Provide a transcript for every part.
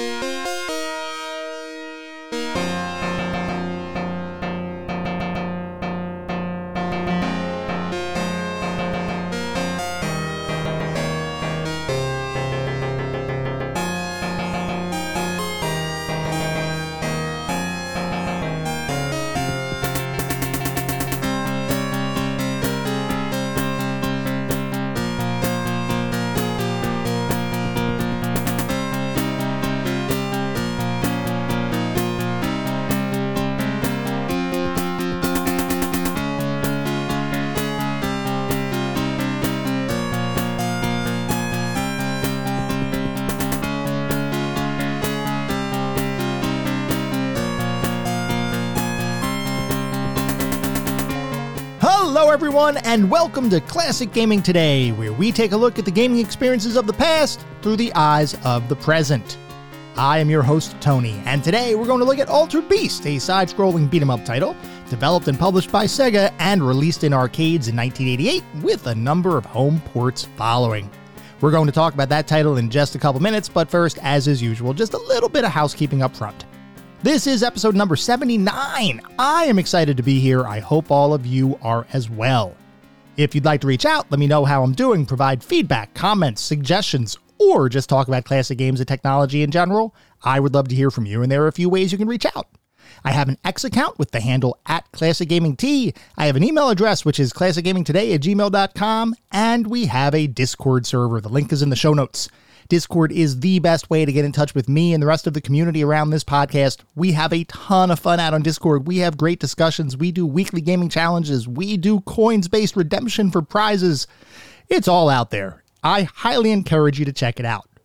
Hello everyone, and welcome to Classic Gaming Today, where we take a look at the gaming experiences of the past through the eyes of the present. I am your host, Tony, and today we're going to look at Altered Beast, a side-scrolling beat-em-up title, developed and published by Sega and released in arcades in 1988, with a number of home ports following. We're going to talk about that title in just a couple minutes, but first, as is usual, just a little bit of housekeeping up front. This is episode number 79. I am excited to be here. I hope all of you are as well. If you'd like to reach out, let me know how I'm doing, provide feedback, comments, suggestions, or just talk about classic games and technology in general. I would love to hear from you, and there are a few ways you can reach out. I have an X account with the handle @ClassicGamingT. I have an email address, which is classicgamingtoday@gmail.com, and we have a Discord server. The link is in the show notes. Discord is the best way to get in touch with me and the rest of the community around this podcast. We have a ton of fun out on Discord. We have great discussions. We do weekly gaming challenges. We do coins-based redemption for prizes. It's all out there. I highly encourage you to check it out.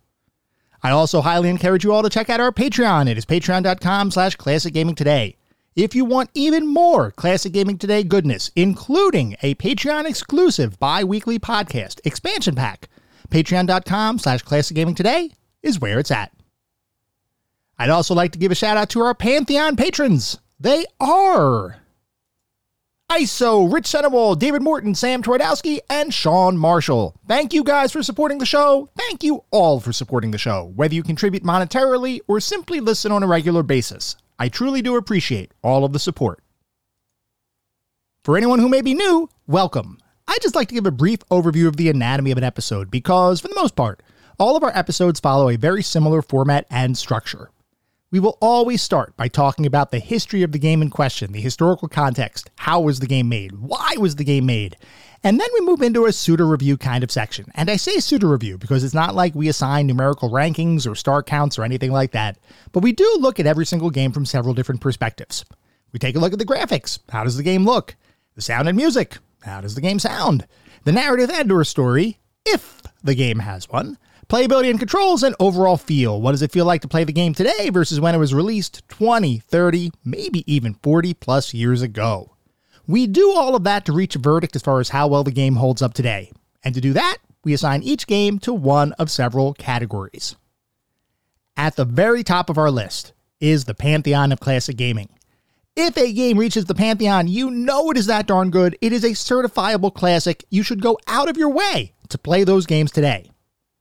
I also highly encourage you all to check out our Patreon. It is patreon.com/classicgamingtoday. If you want even more Classic Gaming Today goodness, including a Patreon-exclusive bi-weekly podcast expansion pack, patreon.com/classicgamingtoday is where it's at. I'd also like to give a shout out to our Pantheon patrons. They are ISO, Rich Senewall, David Morton, Sam Twardowski, and Sean Marshall. Thank you guys for supporting the show. Thank you all for supporting the show, whether you contribute monetarily or simply listen on a regular basis. I truly do appreciate all of the support. For anyone who may be new, welcome. I'd just like to give a brief overview of the anatomy of an episode because, for the most part, all of our episodes follow a very similar format and structure. We will always start by talking about the history of the game in question, the historical context, how was the game made, why was the game made, and then we move into a pseudo-review kind of section. And I say pseudo-review because it's not like we assign numerical rankings or star counts or anything like that, but we do look at every single game from several different perspectives. We take a look at the graphics. How does the game look? The sound and music. How does the game sound? The narrative and/or story, if the game has one. Playability and controls, and overall feel. What does it feel like to play the game today versus when it was released 20, 30, maybe even 40 plus years ago? We do all of that to reach a verdict as far as how well the game holds up today. And to do that, we assign each game to one of several categories. At the very top of our list is the Pantheon of Classic Gaming. If a game reaches the Pantheon, you know it is that darn good. It is a certifiable classic. You should go out of your way to play those games today.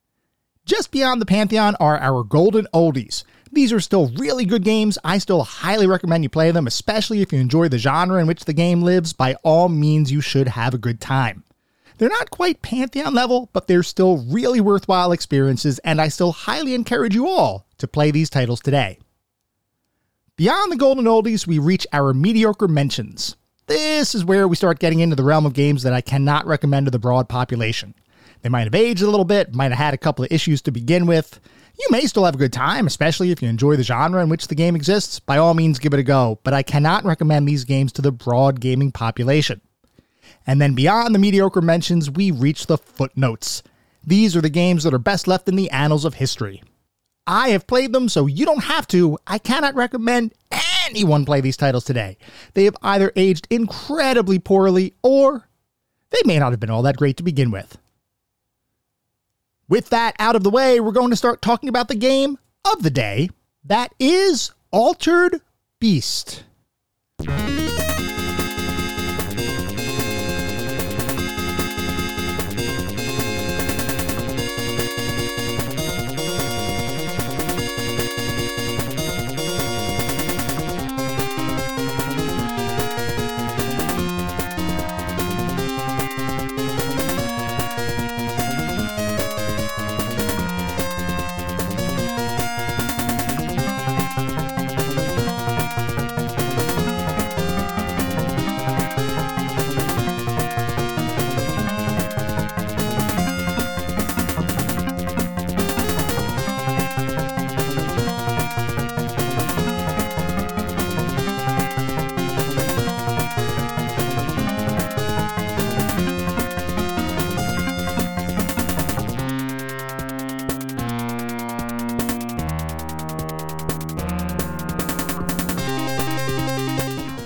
Just beyond the Pantheon are our golden oldies. These are still really good games. I still highly recommend you play them, especially if you enjoy the genre in which the game lives. By all means, you should have a good time. They're not quite Pantheon level, but they're still really worthwhile experiences, and I still highly encourage you all to play these titles today. Beyond the golden oldies, we reach our mediocre mentions. This is where we start getting into the realm of games that I cannot recommend to the broad population. They might have aged a little bit, might have had a couple of issues to begin with. You may still have a good time, especially if you enjoy the genre in which the game exists. By all means, give it a go, but I cannot recommend these games to the broad gaming population. And then beyond the mediocre mentions, we reach the footnotes. These are the games that are best left in the annals of history. I have played them, so you don't have to. I cannot recommend anyone play these titles today. They have either aged incredibly poorly, or they may not have been all that great to begin with. With that out of the way, we're going to start talking about the game of the day. That is Altered Beast.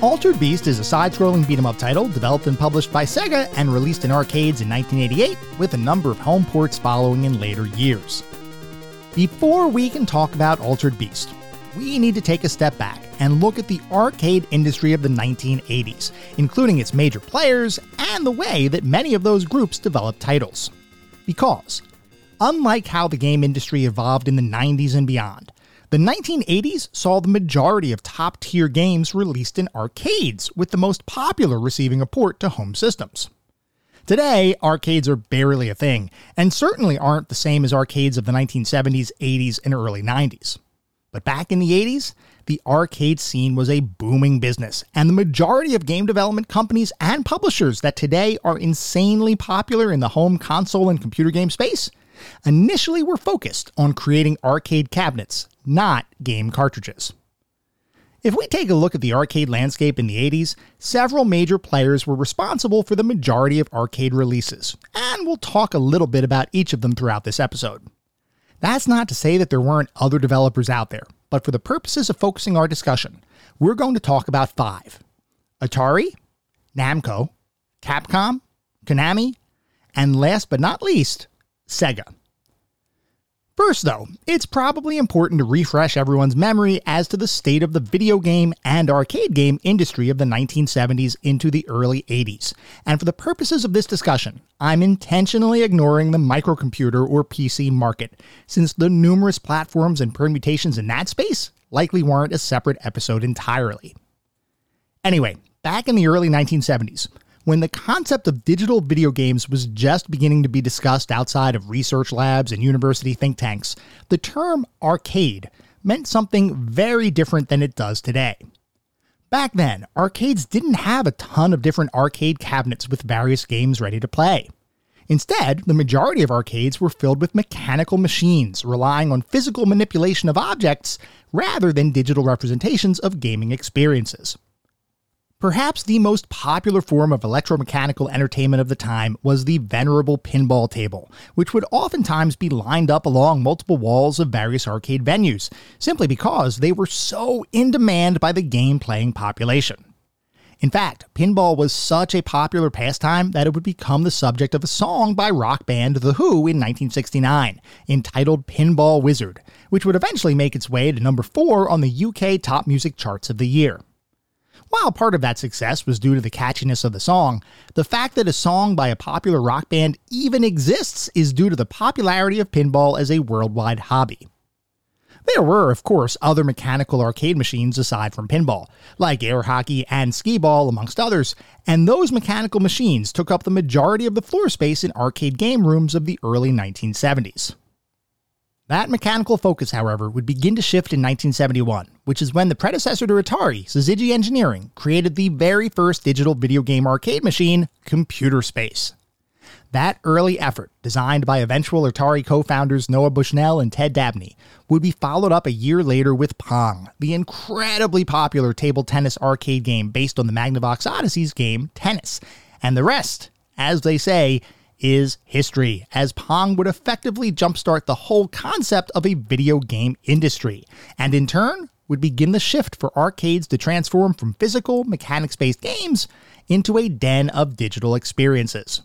Altered Beast is a side-scrolling beat-em-up title developed and published by Sega and released in arcades in 1988, with a number of home ports following in later years. Before we can talk about Altered Beast, we need to take a step back and look at the arcade industry of the 1980s, including its major players and the way that many of those groups developed titles. Because, unlike how the game industry evolved in the 90s and beyond, the 1980s saw the majority of top-tier games released in arcades, with the most popular receiving a port to home systems. Today, arcades are barely a thing, and certainly aren't the same as arcades of the 1970s, 80s, and early 90s. But back in the 80s, the arcade scene was a booming business, and the majority of game development companies and publishers that today are insanely popular in the home console and computer game space initially were focused on creating arcade cabinets, not game cartridges. If we take a look at the arcade landscape in the 80s, several major players were responsible for the majority of arcade releases, and we'll talk a little bit about each of them throughout this episode. That's not to say that there weren't other developers out there, but for the purposes of focusing our discussion, we're going to talk about 5. Atari, Namco, Capcom, Konami, and last but not least, Sega. First though, it's probably important to refresh everyone's memory as to the state of the video game and arcade game industry of the 1970s into the early 80s. And for the purposes of this discussion, I'm intentionally ignoring the microcomputer or PC market, since the numerous platforms and permutations in that space likely warrant a separate episode entirely. Anyway, back in the early 1970s, when the concept of digital video games was just beginning to be discussed outside of research labs and university think tanks, the term arcade meant something very different than it does today. Back then, arcades didn't have a ton of different arcade cabinets with various games ready to play. Instead, the majority of arcades were filled with mechanical machines, relying on physical manipulation of objects rather than digital representations of gaming experiences. Perhaps the most popular form of electromechanical entertainment of the time was the venerable pinball table, which would oftentimes be lined up along multiple walls of various arcade venues, simply because they were so in demand by the game-playing population. In fact, pinball was such a popular pastime that it would become the subject of a song by rock band The Who in 1969, entitled Pinball Wizard, which would eventually make its way to number 4 on the UK top music charts of the year. While part of that success was due to the catchiness of the song, the fact that a song by a popular rock band even exists is due to the popularity of pinball as a worldwide hobby. There were, of course, other mechanical arcade machines aside from pinball, like air hockey and skee-ball amongst others, and those mechanical machines took up the majority of the floor space in arcade game rooms of the early 1970s. That mechanical focus, however, would begin to shift in 1971, which is when the predecessor to Atari, Syzygy Engineering, created the very first digital video game arcade machine, Computer Space. That early effort, designed by eventual Atari co-founders Noah Bushnell and Ted Dabney, would be followed up a year later with Pong, the incredibly popular table tennis arcade game based on the Magnavox Odyssey's game Tennis. And the rest, as they say, is history, as Pong would effectively jumpstart the whole concept of a video game industry, and in turn would begin the shift for arcades to transform from physical, mechanics-based games into a den of digital experiences.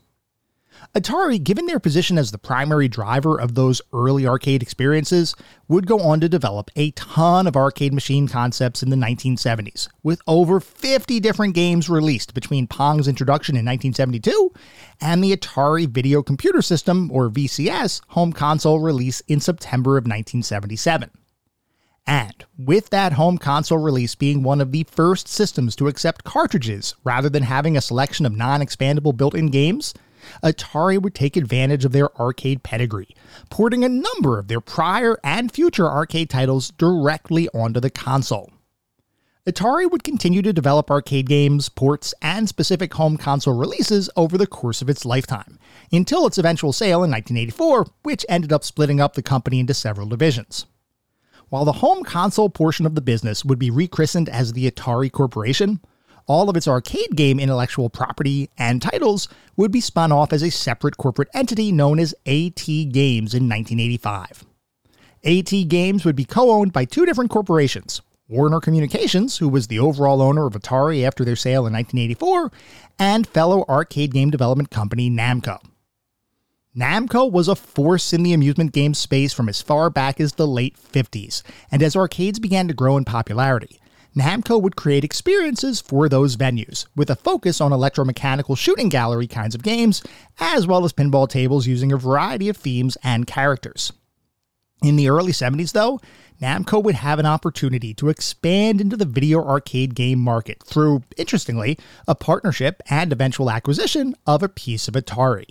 Atari, given their position as the primary driver of those early arcade experiences, would go on to develop a ton of arcade machine concepts in the 1970s, with over 50 different games released between Pong's introduction in 1972 and the Atari Video Computer System, or VCS, home console release in September of 1977. And with that home console release being one of the first systems to accept cartridges rather than having a selection of non-expandable built-in games, Atari would take advantage of their arcade pedigree, porting a number of their prior and future arcade titles directly onto the console. Atari would continue to develop arcade games, ports, and specific home console releases over the course of its lifetime, until its eventual sale in 1984, which ended up splitting up the company into several divisions. While the home console portion of the business would be rechristened as the Atari Corporation, all of its arcade game intellectual property and titles would be spun off as a separate corporate entity known as AT Games in 1985. AT Games would be co-owned by two different corporations, Warner Communications, who was the overall owner of Atari after their sale in 1984, and fellow arcade game development company Namco. Namco was a force in the amusement game space from as far back as the late 50s, and as arcades began to grow in popularity, Namco would create experiences for those venues, with a focus on electromechanical shooting gallery kinds of games, as well as pinball tables using a variety of themes and characters. In the early 70s, though, Namco would have an opportunity to expand into the video arcade game market through, interestingly, a partnership and eventual acquisition of a piece of Atari.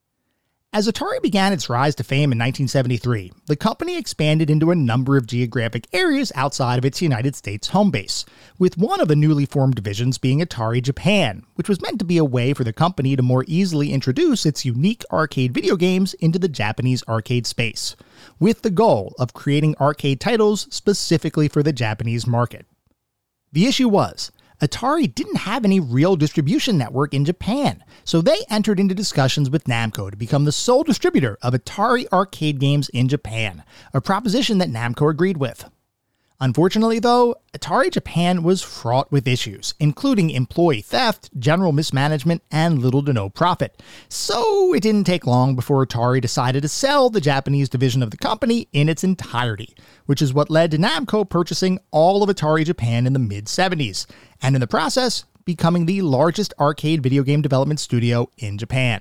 As Atari began its rise to fame in 1973, the company expanded into a number of geographic areas outside of its United States home base, with one of the newly formed divisions being Atari Japan, which was meant to be a way for the company to more easily introduce its unique arcade video games into the Japanese arcade space, with the goal of creating arcade titles specifically for the Japanese market. The issue was, Atari didn't have any real distribution network in Japan, so they entered into discussions with Namco to become the sole distributor of Atari arcade games in Japan, a proposition that Namco agreed with. Unfortunately, though, Atari Japan was fraught with issues, including employee theft, general mismanagement, and little to no profit. So it didn't take long before Atari decided to sell the Japanese division of the company in its entirety, which is what led to Namco purchasing all of Atari Japan in the mid-70s, and in the process, becoming the largest arcade video game development studio in Japan.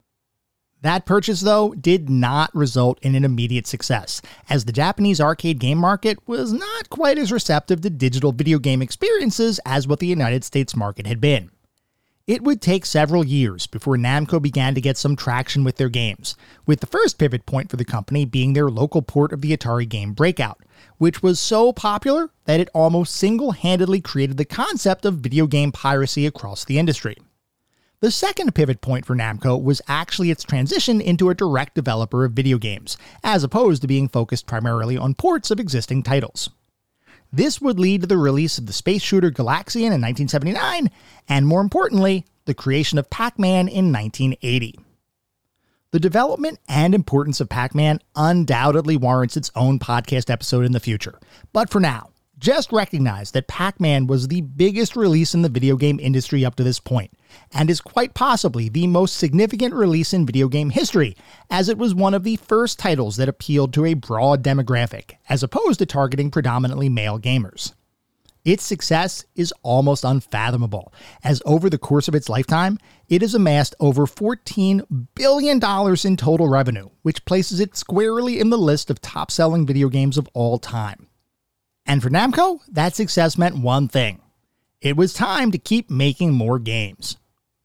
That purchase, though, did not result in an immediate success, as the Japanese arcade game market was not quite as receptive to digital video game experiences as what the United States market had been. It would take several years before Namco began to get some traction with their games, with the first pivot point for the company being their local port of the Atari game Breakout, which was so popular that it almost single-handedly created the concept of video game piracy across the industry. The second pivot point for Namco was actually its transition into a direct developer of video games, as opposed to being focused primarily on ports of existing titles. This would lead to the release of the space shooter Galaxian in 1979, and more importantly, the creation of Pac-Man in 1980. The development and importance of Pac-Man undoubtedly warrants its own podcast episode in the future, but for now, just recognize that Pac-Man was the biggest release in the video game industry up to this point, and is quite possibly the most significant release in video game history, as it was one of the first titles that appealed to a broad demographic, as opposed to targeting predominantly male gamers. Its success is almost unfathomable, as over the course of its lifetime, it has amassed over $14 billion in total revenue, which places it squarely in the list of top-selling video games of all time. And for Namco, that success meant one thing. It was time to keep making more games.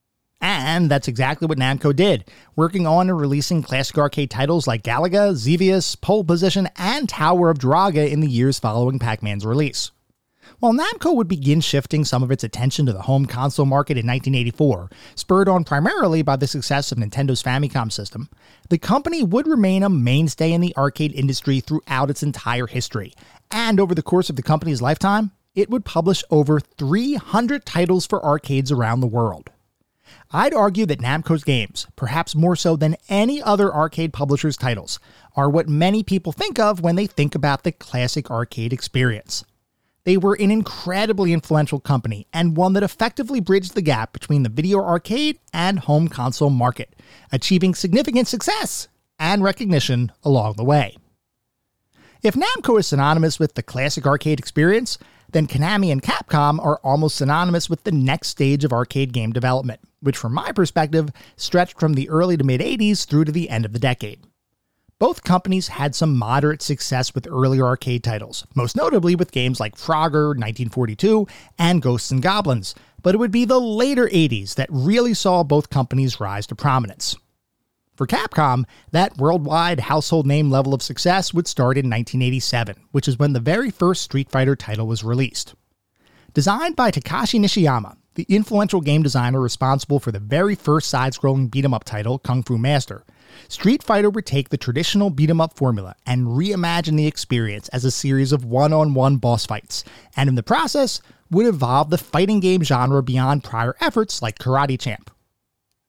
And that's exactly what Namco did, working on and releasing classic arcade titles like Galaga, Xevious, Pole Position, and Tower of Draga in the years following Pac-Man's release. While Namco would begin shifting some of its attention to the home console market in 1984, spurred on primarily by the success of Nintendo's Famicom system, the company would remain a mainstay in the arcade industry throughout its entire history, and over the course of the company's lifetime, it would publish over 300 titles for arcades around the world. I'd argue that Namco's games, perhaps more so than any other arcade publisher's titles, are what many people think of when they think about the classic arcade experience. They were an incredibly influential company, and one that effectively bridged the gap between the video arcade and home console market, achieving significant success and recognition along the way. If Namco is synonymous with the classic arcade experience, then Konami and Capcom are almost synonymous with the next stage of arcade game development, which from my perspective stretched from the early to mid-80s through to the end of the decade. Both companies had some moderate success with earlier arcade titles, most notably with games like Frogger, 1942, and Ghosts and Goblins, but it would be the later 80s that really saw both companies rise to prominence. For Capcom, that worldwide household name level of success would start in 1987, which is when the very first Street Fighter title was released. Designed by Takashi Nishiyama, the influential game designer responsible for the very first side-scrolling beat-em-up title, Kung Fu Master, Street Fighter would take the traditional beat-em-up formula and reimagine the experience as a series of one-on-one boss fights, and in the process, would evolve the fighting game genre beyond prior efforts like Karate Champ.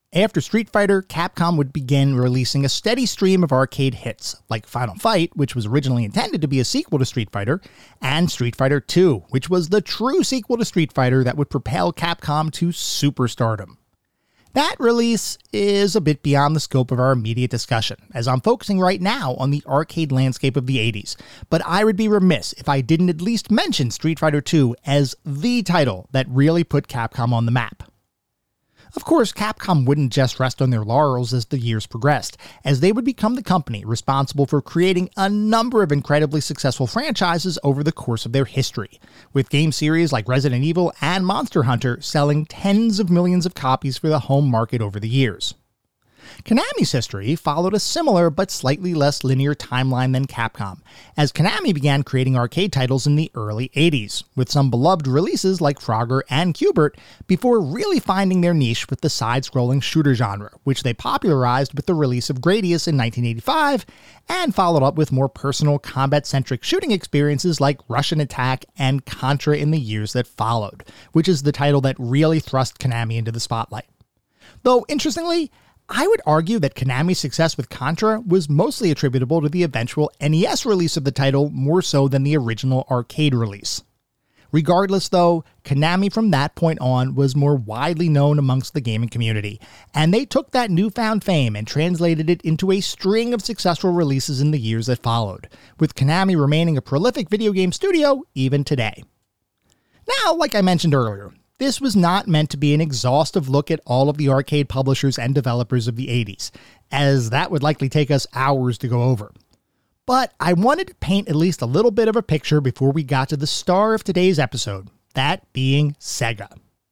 After Street Fighter, Capcom would begin releasing a steady stream of arcade hits, like Final Fight, which was originally intended to be a sequel to Street Fighter, and Street Fighter II, which was the true sequel to Street Fighter that would propel Capcom to superstardom. That release is a bit beyond the scope of our immediate discussion, as I'm focusing right now on the arcade landscape of the 80s, but I would be remiss if I didn't at least mention Street Fighter II as the title that really put Capcom on the map. Of course, Capcom wouldn't just rest on their laurels as the years progressed, as they would become the company responsible for creating a number of incredibly successful franchises over the course of their history, with game series like Resident Evil and Monster Hunter selling tens of millions of copies for the home market over the years. Konami's history followed a similar but slightly less linear timeline than Capcom, as Konami began creating arcade titles in the early 80s, with some beloved releases like Frogger and Q*bert, before really finding their niche with the side-scrolling shooter genre, which they popularized with the release of Gradius in 1985, and followed up with more personal combat-centric shooting experiences like Russian Attack and Contra in the years that followed, which is the title that really thrust Konami into the spotlight. Though, interestingly, I would argue that Konami's success with Contra was mostly attributable to the eventual NES release of the title more so than the original arcade release. Regardless though, Konami from that point on was more widely known amongst the gaming community, and they took that newfound fame and translated it into a string of successful releases in the years that followed, with Konami remaining a prolific video game studio even today. Now, like I mentioned earlier, this was not meant to be an exhaustive look at all of the arcade publishers and developers of the 80s, as that would likely take us hours to go over. But I wanted to paint at least a little bit of a picture before we got to the star of today's episode, that being Sega.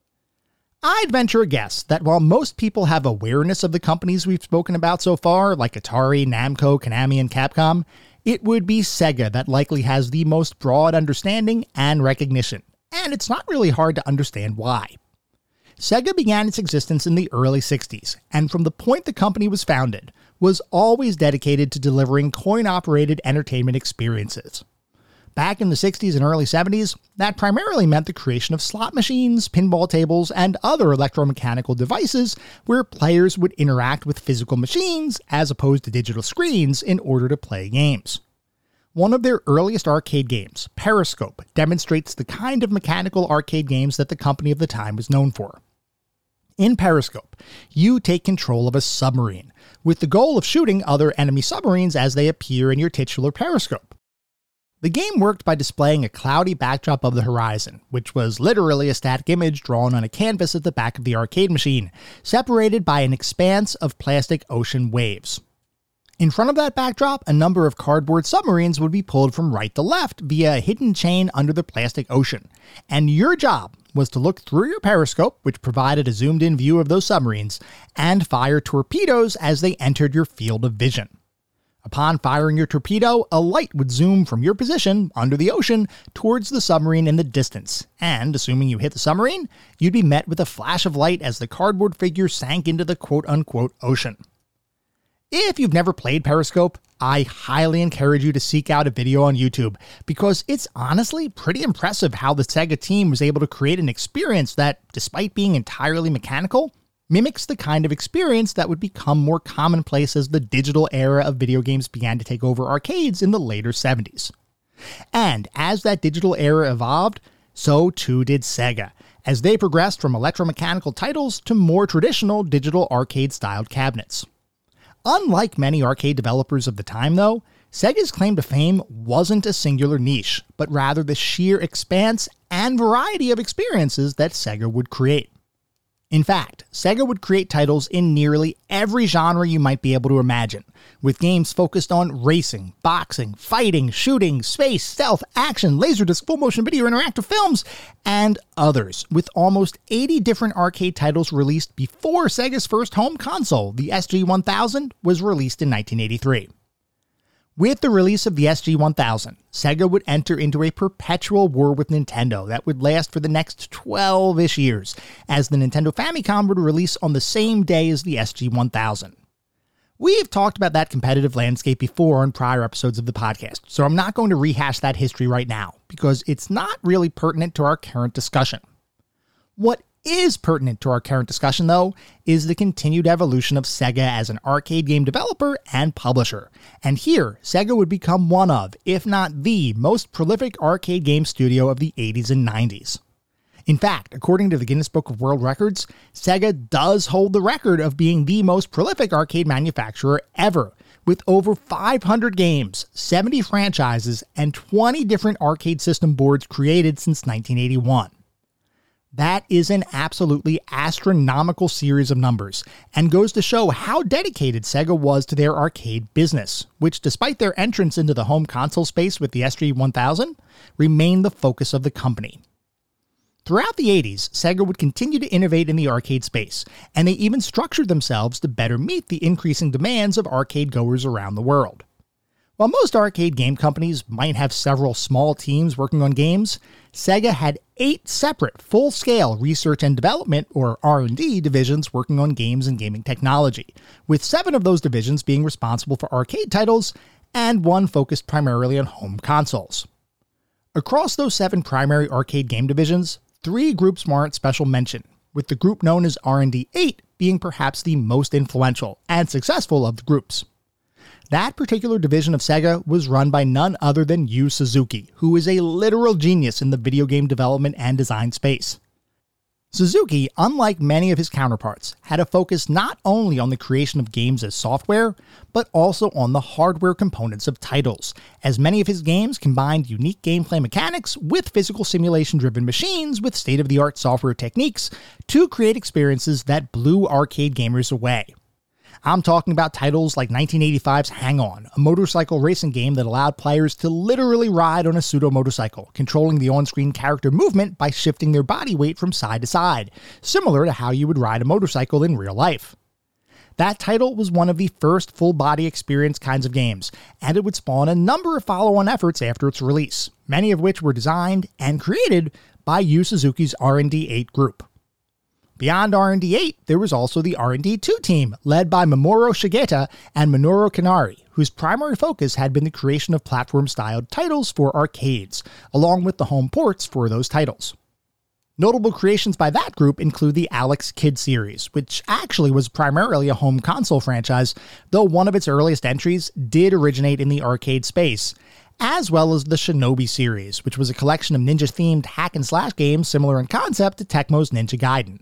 I'd venture a guess that while most people have awareness of the companies we've spoken about so far, like Atari, Namco, Konami, and Capcom, it would be Sega that likely has the most broad understanding and recognition. And it's not really hard to understand why. Sega began its existence in the early 60s, and from the point the company was founded, was always dedicated to delivering coin-operated entertainment experiences. Back in the 60s and early 70s, that primarily meant the creation of slot machines, pinball tables, and other electromechanical devices where players would interact with physical machines as opposed to digital screens in order to play games. One of their earliest arcade games, Periscope, demonstrates the kind of mechanical arcade games that the company of the time was known for. In Periscope, you take control of a submarine, with the goal of shooting other enemy submarines as they appear in your titular periscope. The game worked by displaying a cloudy backdrop of the horizon, which was literally a static image drawn on a canvas at the back of the arcade machine, separated by an expanse of plastic ocean waves. In front of that backdrop, a number of cardboard submarines would be pulled from right to left via a hidden chain under the plastic ocean, and your job was to look through your periscope, which provided a zoomed-in view of those submarines, and fire torpedoes as they entered your field of vision. Upon firing your torpedo, a light would zoom from your position under the ocean towards the submarine in the distance, and assuming you hit the submarine, you'd be met with a flash of light as the cardboard figure sank into the quote-unquote ocean. If you've never played Periscope, I highly encourage you to seek out a video on YouTube, because it's honestly pretty impressive how the Sega team was able to create an experience that, despite being entirely mechanical, mimics the kind of experience that would become more commonplace as the digital era of video games began to take over arcades in the later 70s. And as that digital era evolved, so too did Sega, as they progressed from electromechanical titles to more traditional digital arcade-styled cabinets. Unlike many arcade developers of the time, though, Sega's claim to fame wasn't a singular niche, but rather the sheer expanse and variety of experiences that Sega would create. In fact, Sega would create titles in nearly every genre you might be able to imagine, with games focused on racing, boxing, fighting, shooting, space, stealth, action, laserdisc, full-motion video, interactive films, and others, with almost 80 different arcade titles released before Sega's first home console, the SG-1000, was released in 1983. With the release of the SG-1000, Sega would enter into a perpetual war with Nintendo that would last for the next 12-ish years, as the Nintendo Famicom would release on the same day as the SG-1000. We've talked about that competitive landscape before on prior episodes of the podcast, so I'm not going to rehash that history right now, because it's not really pertinent to our current discussion. What is pertinent to our current discussion, though, is the continued evolution of Sega as an arcade game developer and publisher. And here, Sega would become one of, if not the, most prolific arcade game studio of the 80s and 90s. In fact, according to the Guinness Book of World Records, Sega does hold the record of being the most prolific arcade manufacturer ever, with over 500 games, 70 franchises, and 20 different arcade system boards created since 1981. That is an absolutely astronomical series of numbers, and goes to show how dedicated Sega was to their arcade business, which, despite their entrance into the home console space with the SG-1000, remained the focus of the company. Throughout the 80s, Sega would continue to innovate in the arcade space, and they even structured themselves to better meet the increasing demands of arcade goers around the world. While most arcade game companies might have several small teams working on games, Sega had 8 separate full-scale research and development, or R&D, divisions working on games and gaming technology, with 7 of those divisions being responsible for arcade titles, and 1 focused primarily on home consoles. Across those 7 primary arcade game divisions, 3 groups warrant special mention, with the group known as R&D 8 being perhaps the most influential and successful of the groups. That particular division of Sega was run by none other than Yu Suzuki, who is a literal genius in the video game development and design space. Suzuki, unlike many of his counterparts, had a focus not only on the creation of games as software, but also on the hardware components of titles, as many of his games combined unique gameplay mechanics with physical simulation-driven machines with state-of-the-art software techniques to create experiences that blew arcade gamers away. I'm talking about titles like 1985's Hang On, a motorcycle racing game that allowed players to literally ride on a pseudo-motorcycle, controlling the on-screen character movement by shifting their body weight from side to side, similar to how you would ride a motorcycle in real life. That title was one of the first full-body experience kinds of games, and it would spawn a number of follow-on efforts after its release, many of which were designed and created by Yu Suzuki's R&D 8 group. Beyond R&D 8, there was also the R&D 2 team, led by Mamoru Shigeta and Minoru Kanari, whose primary focus had been the creation of platform-styled titles for arcades, along with the home ports for those titles. Notable creations by that group include the Alex Kidd series, which actually was primarily a home console franchise, though one of its earliest entries did originate in the arcade space, as well as the Shinobi series, which was a collection of ninja-themed hack-and-slash games similar in concept to Tecmo's Ninja Gaiden.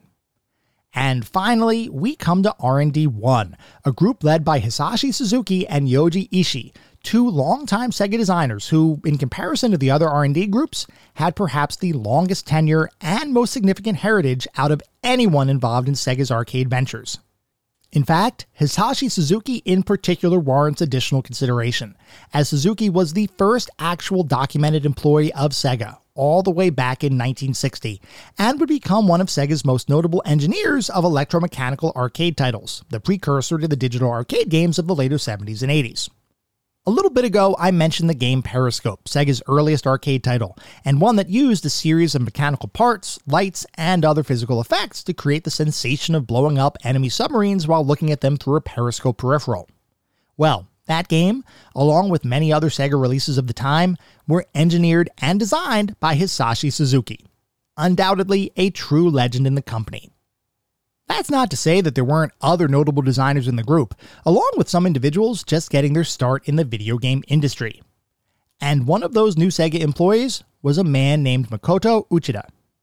And finally, we come to R&D 1, a group led by Hisashi Suzuki and Yoji Ishii, 2 longtime Sega designers who, in comparison to the other R&D groups, had perhaps the longest tenure and most significant heritage out of anyone involved in Sega's arcade ventures. In fact, Hisashi Suzuki in particular warrants additional consideration, as Suzuki was the first actual documented employee of Sega, all the way back in 1960, and would become one of Sega's most notable engineers of electromechanical arcade titles, the precursor to the digital arcade games of the later 70s and 80s. A little bit ago, I mentioned the game Periscope, Sega's earliest arcade title, and one that used a series of mechanical parts, lights, and other physical effects to create the sensation of blowing up enemy submarines while looking at them through a periscope peripheral. Well, that game, along with many other Sega releases of the time, were engineered and designed by Hisashi Suzuki, undoubtedly a true legend in the company. That's not to say that there weren't other notable designers in the group, along with some individuals just getting their start in the video game industry. And one of those new Sega employees was a man named Makoto Uchida.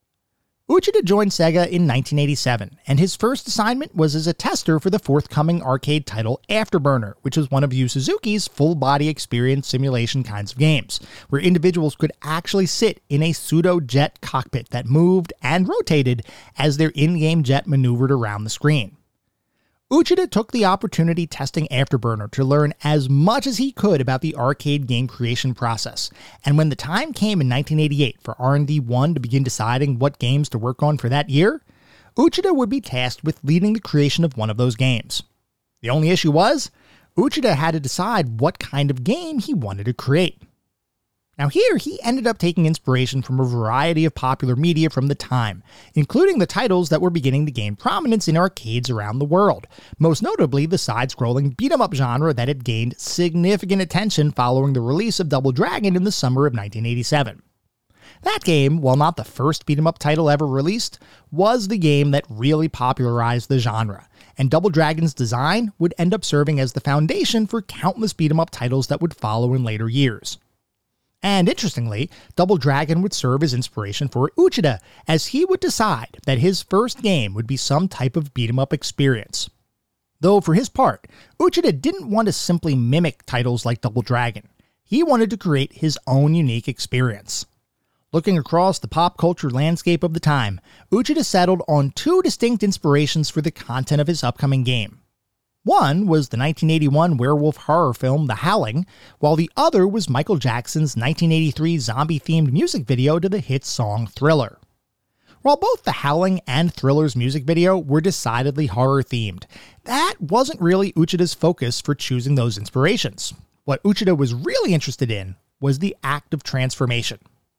Uchida joined Sega in 1987, and his first assignment was as a tester for the forthcoming arcade title Afterburner, which was one of Yu Suzuki's full-body experience simulation kinds of games, where individuals could actually sit in a pseudo-jet cockpit that moved and rotated as their in-game jet maneuvered around the screen. Uchida took the opportunity testing Afterburner to learn as much as he could about the arcade game creation process, and when the time came in 1988 for R&D 1 to begin deciding what games to work on for that year, Uchida would be tasked with leading the creation of one of those games. The only issue was, Uchida had to decide what kind of game he wanted to create. Now here, he ended up taking inspiration from a variety of popular media from the time, including the titles that were beginning to gain prominence in arcades around the world, most notably the side-scrolling beat-em-up genre that had gained significant attention following the release of Double Dragon in the summer of 1987. That game, while not the first beat-em-up title ever released, was the game that really popularized the genre, and Double Dragon's design would end up serving as the foundation for countless beat-em-up titles that would follow in later years. And interestingly, Double Dragon would serve as inspiration for Uchida, as he would decide that his first game would be some type of beat-em-up experience. Though for his part, Uchida didn't want to simply mimic titles like Double Dragon. He wanted to create his own unique experience. Looking across the pop culture landscape of the time, Uchida settled on two distinct inspirations for the content of his upcoming game. One was the 1981 werewolf horror film The Howling, while the other was Michael Jackson's 1983 zombie-themed music video to the hit song Thriller. While both The Howling and Thriller's music video were decidedly horror-themed, that wasn't really Uchida's focus for choosing those inspirations. What Uchida was really interested in was the act of transformation.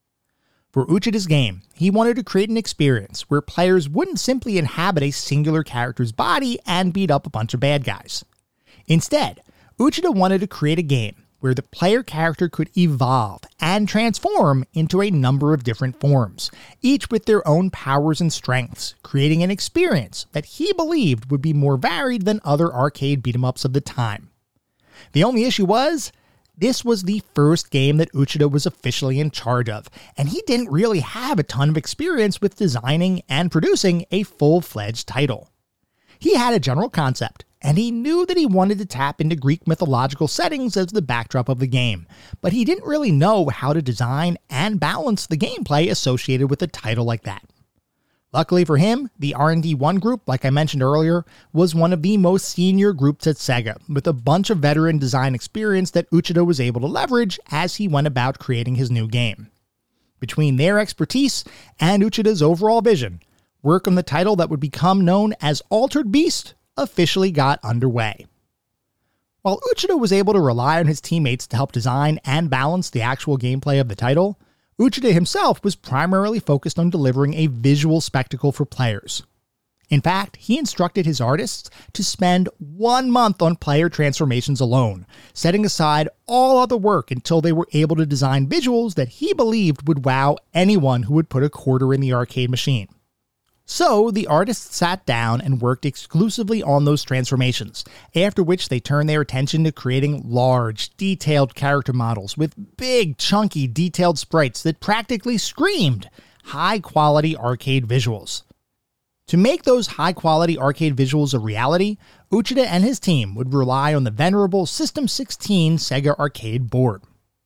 For Uchida's game, he wanted to create an experience where players wouldn't simply inhabit a singular character's body and beat up a bunch of bad guys. Instead, Uchida wanted to create a game where the player character could evolve and transform into a number of different forms, each with their own powers and strengths, creating an experience that he believed would be more varied than other arcade beat-em-ups of the time. The only issue was, this was the first game that Uchida was officially in charge of, and he didn't really have a ton of experience with designing and producing a full-fledged title. He had a general concept, and he knew that he wanted to tap into Greek mythological settings as the backdrop of the game, but he didn't really know how to design and balance the gameplay associated with a title like that. Luckily for him, the R&D1 group, like I mentioned earlier, was one of the most senior groups at Sega, with a bunch of veteran design experience that Uchida was able to leverage as he went about creating his new game. Between their expertise and Uchida's overall vision, work on the title that would become known as Altered Beast officially got underway. While Uchida was able to rely on his teammates to help design and balance the actual gameplay of the title, Uchida himself was primarily focused on delivering a visual spectacle for players. In fact, he instructed his artists to spend 1 month on player transformations alone, setting aside all other work until they were able to design visuals that he believed would wow anyone who would put a quarter in the arcade machine. So, the artists sat down and worked exclusively on those transformations, after which they turned their attention to creating large, detailed character models with big, chunky, detailed sprites that practically screamed high-quality arcade visuals. To make those high-quality arcade visuals a reality, Uchida and his team would rely on the venerable System 16 Sega arcade board.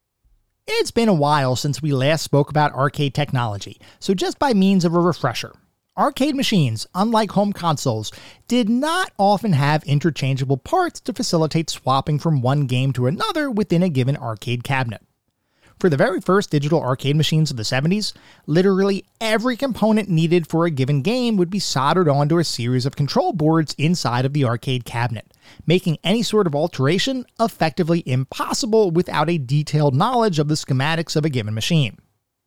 It's been a while since we last spoke about arcade technology, so just by means of a refresher, arcade machines, unlike home consoles, did not often have interchangeable parts to facilitate swapping from one game to another within a given arcade cabinet. For the very first digital arcade machines of the 70s, literally every component needed for a given game would be soldered onto a series of control boards inside of the arcade cabinet, making any sort of alteration effectively impossible without a detailed knowledge of the schematics of a given machine.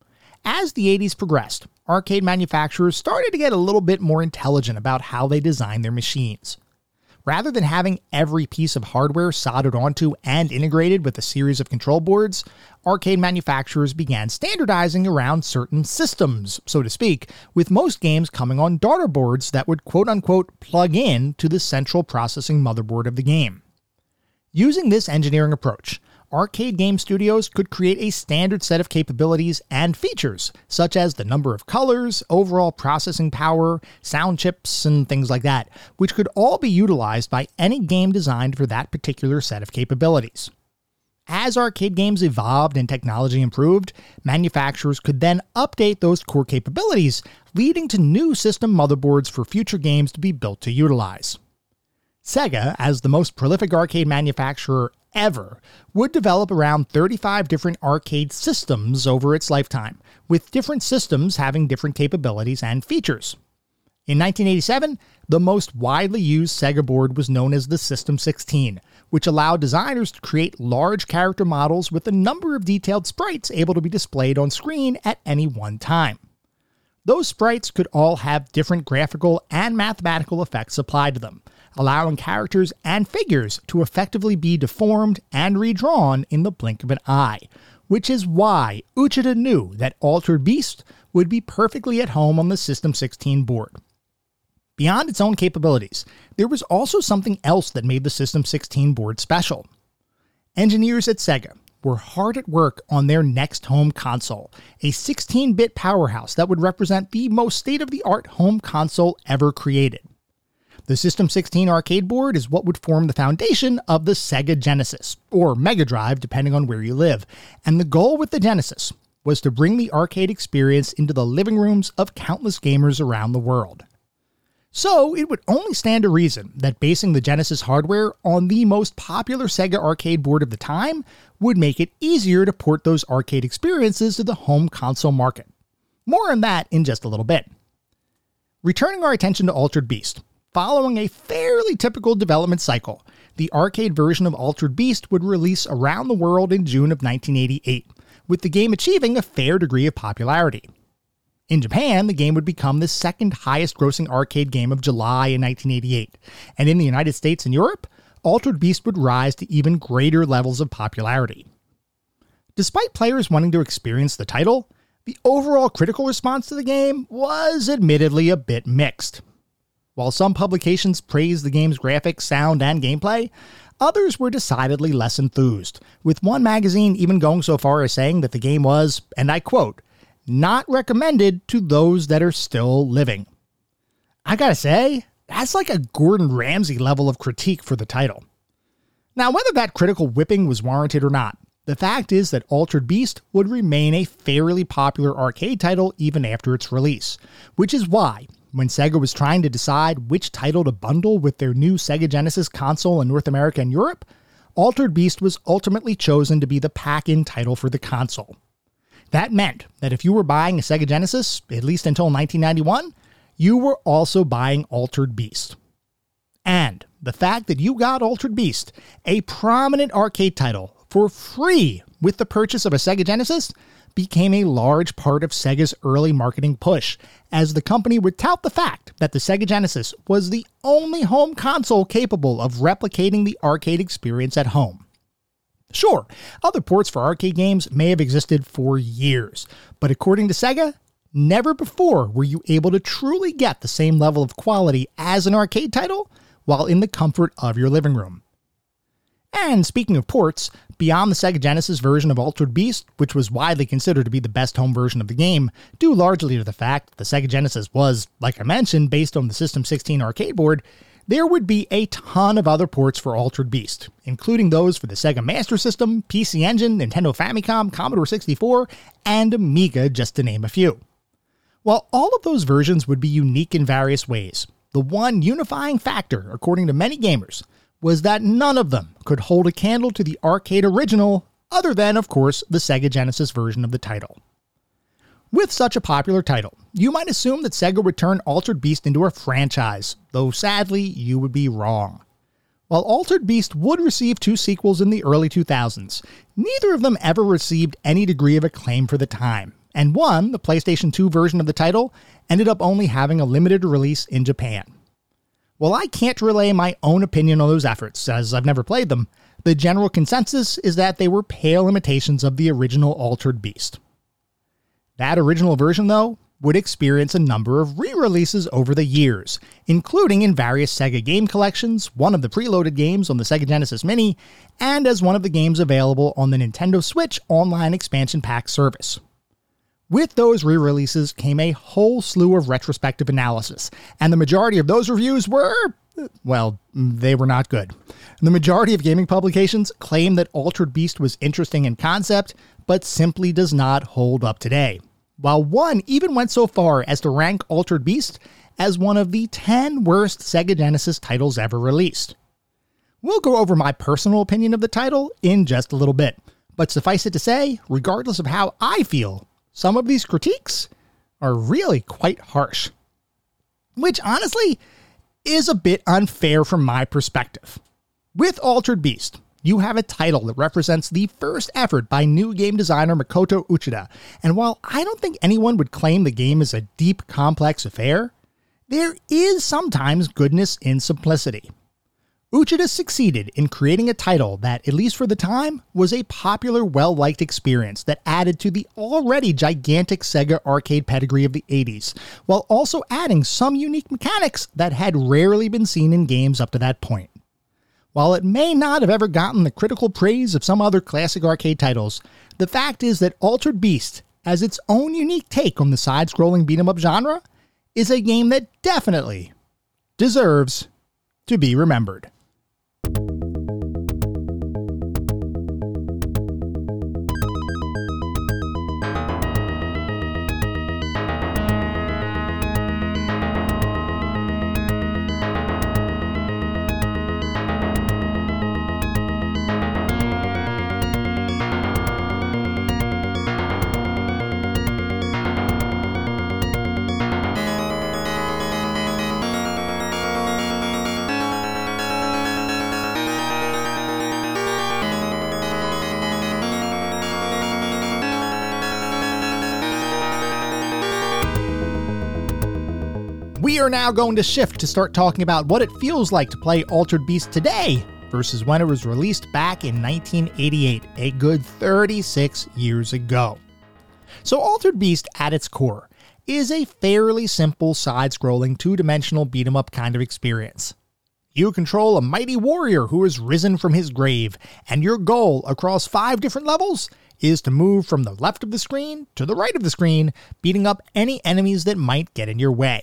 As the 80s progressed, arcade manufacturers started to get a little bit more intelligent about how they designed their machines. Rather than having every piece of hardware soldered onto and integrated with a series of control boards, arcade manufacturers began standardizing around certain systems, so to speak, with most games coming on daughter boards that would quote-unquote plug in to the central processing motherboard of the game. Using this engineering approach, arcade game studios could create a standard set of capabilities and features, such as the number of colors, overall processing power, sound chips, and things like that, which could all be utilized by any game designed for that particular set of capabilities. As arcade games evolved and technology improved, manufacturers could then update those core capabilities, leading to new system motherboards for future games to be built to utilize. Sega, as the most prolific arcade manufacturer ever, would develop around 35 different arcade systems over its lifetime, with different systems having different capabilities and features. In 1987, the most widely used Sega board was known as the System 16, which allowed designers to create large character models with a number of detailed sprites able to be displayed on screen at any one time. Those sprites could all have different graphical and mathematical effects applied to them, allowing characters and figures to effectively be deformed and redrawn in the blink of an eye, which is why Uchida knew that Altered Beast would be perfectly at home on the System 16 board. Beyond its own capabilities, there was also something else that made the System 16 board special. Engineers at Sega were hard at work on their next home console, a 16-bit powerhouse that would represent the most state-of-the-art home console ever created. The System 16 arcade board is what would form the foundation of the Sega Genesis, or Mega Drive depending on where you live, and the goal with the Genesis was to bring the arcade experience into the living rooms of countless gamers around the world. So it would only stand to reason that basing the Genesis hardware on the most popular Sega arcade board of the time would make it easier to port those arcade experiences to the home console market. More on that in just a little bit. Returning our attention to Altered Beast, following a fairly typical development cycle, the arcade version of Altered Beast would release around the world in June of 1988, with the game achieving a fair degree of popularity. In Japan, the game would become the second highest grossing arcade game of July in 1988, and in the United States and Europe, Altered Beast would rise to even greater levels of popularity. Despite players wanting to experience the title, the overall critical response to the game was admittedly a bit mixed. While some publications praised the game's graphics, sound, and gameplay, others were decidedly less enthused, with one magazine even going so far as saying that the game was, and I quote, "not recommended to those that are still living." I gotta say, that's like a Gordon Ramsay level of critique for the title. Now, whether that critical whipping was warranted or not, the fact is that Altered Beast would remain a fairly popular arcade title even after its release, which is why, when Sega was trying to decide which title to bundle with their new Sega Genesis console in North America and Europe, Altered Beast was ultimately chosen to be the pack-in title for the console. That meant that if you were buying a Sega Genesis, at least until 1991, you were also buying Altered Beast. And the fact that you got Altered Beast, a prominent arcade title, for free with the purchase of a Sega Genesis, became a large part of Sega's early marketing push, as the company would tout the fact that the Sega Genesis was the only home console capable of replicating the arcade experience at home. Sure, other ports for arcade games may have existed for years, but according to Sega, never before were you able to truly get the same level of quality as an arcade title while in the comfort of your living room. And speaking of ports, beyond the Sega Genesis version of Altered Beast, which was widely considered to be the best home version of the game, due largely to the fact that the Sega Genesis was, like I mentioned, based on the System 16 arcade board, there would be a ton of other ports for Altered Beast, including those for the Sega Master System, PC Engine, Nintendo Famicom, Commodore 64, and Amiga, just to name a few. While all of those versions would be unique in various ways, the one unifying factor, according to many gamers, was that none of them could hold a candle to the arcade original, other than, of course, the Sega Genesis version of the title. With such a popular title, you might assume that Sega would turn Altered Beast into a franchise, though sadly, you would be wrong. While Altered Beast would receive 2 sequels in the early 2000s, neither of them ever received any degree of acclaim for the time, and one, the PlayStation 2 version of the title, ended up only having a limited release in Japan. While I can't relay my own opinion on those efforts, as I've never played them, the general consensus is that they were pale imitations of the original Altered Beast. That original version, though, would experience a number of re-releases over the years, including in various Sega game collections, one of the preloaded games on the Sega Genesis Mini, and as one of the games available on the Nintendo Switch Online Expansion Pack service. With those re-releases came a whole slew of retrospective analysis, and the majority of those reviews were, well, they were not good. The majority of gaming publications claim that Altered Beast was interesting in concept, but simply does not hold up today, while one even went so far as to rank Altered Beast as one of the 10 worst Sega Genesis titles ever released. We'll go over my personal opinion of the title in just a little bit, but suffice it to say, regardless of how I feel, some of these critiques are really quite harsh. Which, honestly, is a bit unfair from my perspective. With Altered Beast, you have a title that represents the first effort by new game designer Makoto Uchida, and while I don't think anyone would claim the game is a deep, complex affair, there is sometimes goodness in simplicity. Uchida succeeded in creating a title that, at least for the time, was a popular, well-liked experience that added to the already gigantic Sega arcade pedigree of the 80s, while also adding some unique mechanics that had rarely been seen in games up to that point. While it may not have ever gotten the critical praise of some other classic arcade titles, the fact is that Altered Beast, as its own unique take on the side-scrolling beat-em-up genre, is a game that definitely deserves to be remembered. We are now going to shift to start talking about what it feels like to play Altered Beast today versus when it was released back in 1988, a good 36 years ago. So Altered Beast at its core is a fairly simple side-scrolling two-dimensional beat-em-up kind of experience. You control a mighty warrior who has risen from his grave, and your goal across 5 different levels is to move from the left of the screen to the right of the screen, beating up any enemies that might get in your way.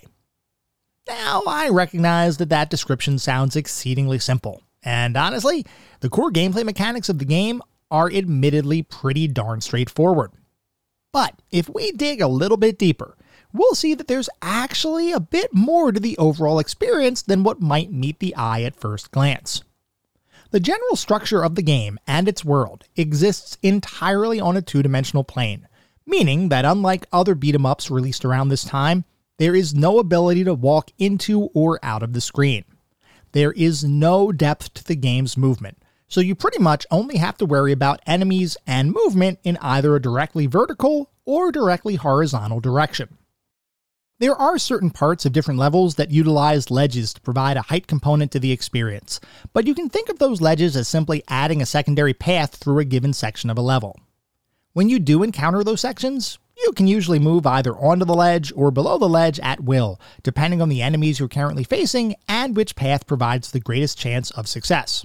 Now, I recognize that description sounds exceedingly simple, and honestly, the core gameplay mechanics of the game are admittedly pretty darn straightforward. But if we dig a little bit deeper, we'll see that there's actually a bit more to the overall experience than what might meet the eye at first glance. The general structure of the game and its world exists entirely on a two-dimensional plane, meaning that unlike other beat-em-ups released around this time, there is no ability to walk into or out of the screen. There is no depth to the game's movement, so you pretty much only have to worry about enemies and movement in either a directly vertical or directly horizontal direction. There are certain parts of different levels that utilize ledges to provide a height component to the experience, but you can think of those ledges as simply adding a secondary path through a given section of a level. When you do encounter those sections, you can usually move either onto the ledge or below the ledge at will, depending on the enemies you're currently facing and which path provides the greatest chance of success.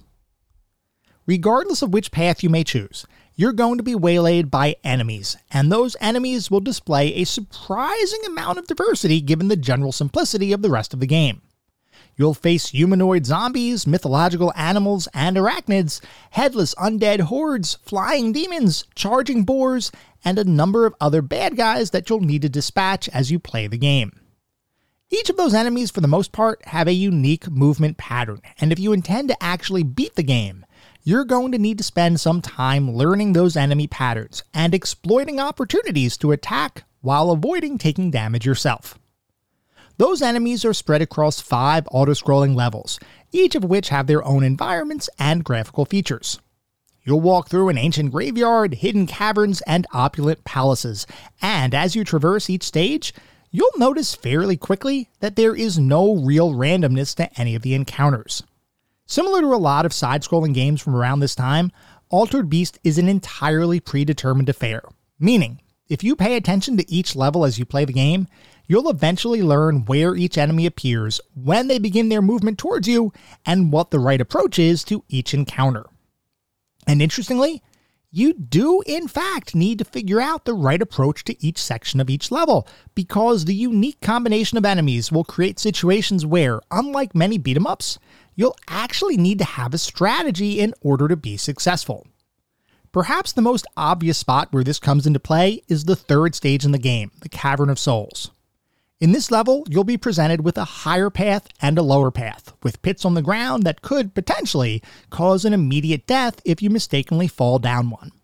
Regardless of which path you may choose, you're going to be waylaid by enemies, and those enemies will display a surprising amount of diversity given the general simplicity of the rest of the game. You'll face humanoid zombies, mythological animals and arachnids, headless undead hordes, flying demons, charging boars, and a number of other bad guys that you'll need to dispatch as you play the game. Each of those enemies, for the most part, have a unique movement pattern, and if you intend to actually beat the game, you're going to need to spend some time learning those enemy patterns and exploiting opportunities to attack while avoiding taking damage yourself. Those enemies are spread across 5 auto-scrolling levels, each of which have their own environments and graphical features. You'll walk through an ancient graveyard, hidden caverns, and opulent palaces, and as you traverse each stage, you'll notice fairly quickly that there is no real randomness to any of the encounters. Similar to a lot of side-scrolling games from around this time, Altered Beast is an entirely predetermined affair, meaning, if you pay attention to each level as you play the game, you'll eventually learn where each enemy appears, when they begin their movement towards you, and what the right approach is to each encounter. And interestingly, you do in fact need to figure out the right approach to each section of each level, because the unique combination of enemies will create situations where, unlike many beat-em-ups, you'll actually need to have a strategy in order to be successful. Perhaps the most obvious spot where this comes into play is the third stage in the game, the Cavern of Souls. In this level, you'll be presented with a higher path and a lower path, with pits on the ground that could potentially cause an immediate death if you mistakenly fall down one.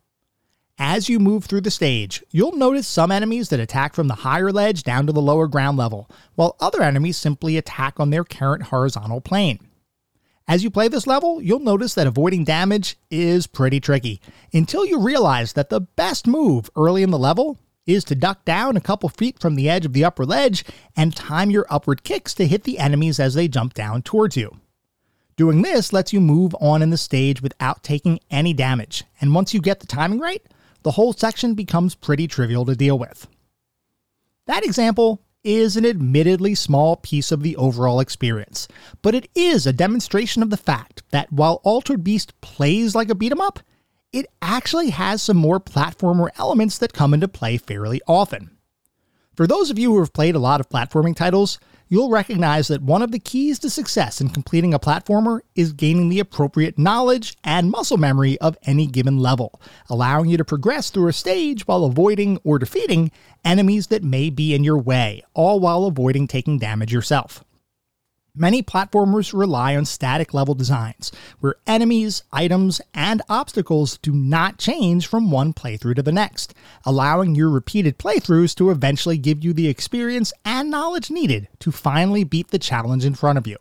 As you move through the stage, you'll notice some enemies that attack from the higher ledge down to the lower ground level, while other enemies simply attack on their current horizontal plane. As you play this level, you'll notice that avoiding damage is pretty tricky, until you realize that the best move early in the level is to duck down a couple feet from the edge of the upper ledge and time your upward kicks to hit the enemies as they jump down towards you. Doing this lets you move on in the stage without taking any damage, and once you get the timing right, the whole section becomes pretty trivial to deal with. That example is an admittedly small piece of the overall experience, but it is a demonstration of the fact that while Altered Beast plays like a beat-em-up, it actually has some more platformer elements that come into play fairly often. For those of you who have played a lot of platforming titles, you'll recognize that one of the keys to success in completing a platformer is gaining the appropriate knowledge and muscle memory of any given level, allowing you to progress through a stage while avoiding or defeating enemies that may be in your way, all while avoiding taking damage yourself. Many platformers rely on static level designs, where enemies, items, and obstacles do not change from one playthrough to the next, allowing your repeated playthroughs to eventually give you the experience and knowledge needed to finally beat the challenge in front of you.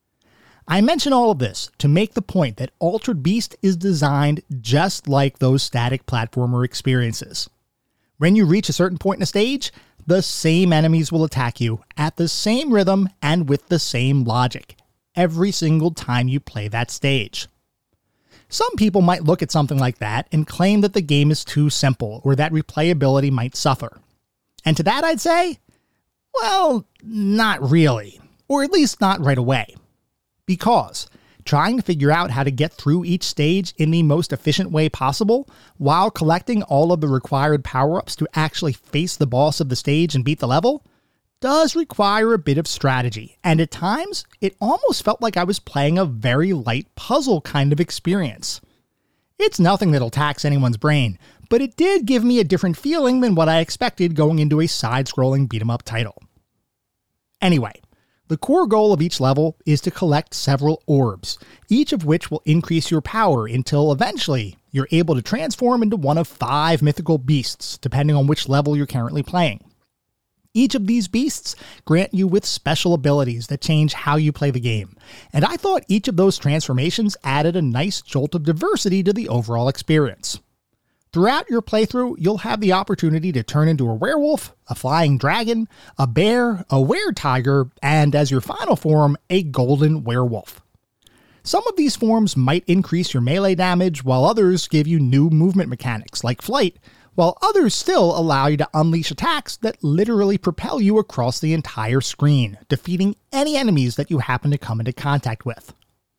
I mention all of this to make the point that Altered Beast is designed just like those static platformer experiences. When you reach a certain point in a stage, the same enemies will attack you at the same rhythm and with the same logic every single time you play that stage. Some people might look at something like that and claim that the game is too simple or that replayability might suffer. And to that I'd say, well, not really, or at least not right away. Because trying to figure out how to get through each stage in the most efficient way possible, while collecting all of the required power-ups to actually face the boss of the stage and beat the level, does require a bit of strategy, and at times, it almost felt like I was playing a very light puzzle kind of experience. It's nothing that'll tax anyone's brain, but it did give me a different feeling than what I expected going into a side-scrolling beat-em-up title. Anyway, the core goal of each level is to collect several orbs, each of which will increase your power until eventually you're able to transform into one of 5 mythical beasts, depending on which level you're currently playing. Each of these beasts grant you with special abilities that change how you play the game, and I thought each of those transformations added a nice jolt of diversity to the overall experience. Throughout your playthrough, you'll have the opportunity to turn into a werewolf, a flying dragon, a bear, a were-tiger, and as your final form, a golden werewolf. Some of these forms might increase your melee damage, while others give you new movement mechanics like flight, while others still allow you to unleash attacks that literally propel you across the entire screen, defeating any enemies that you happen to come into contact with.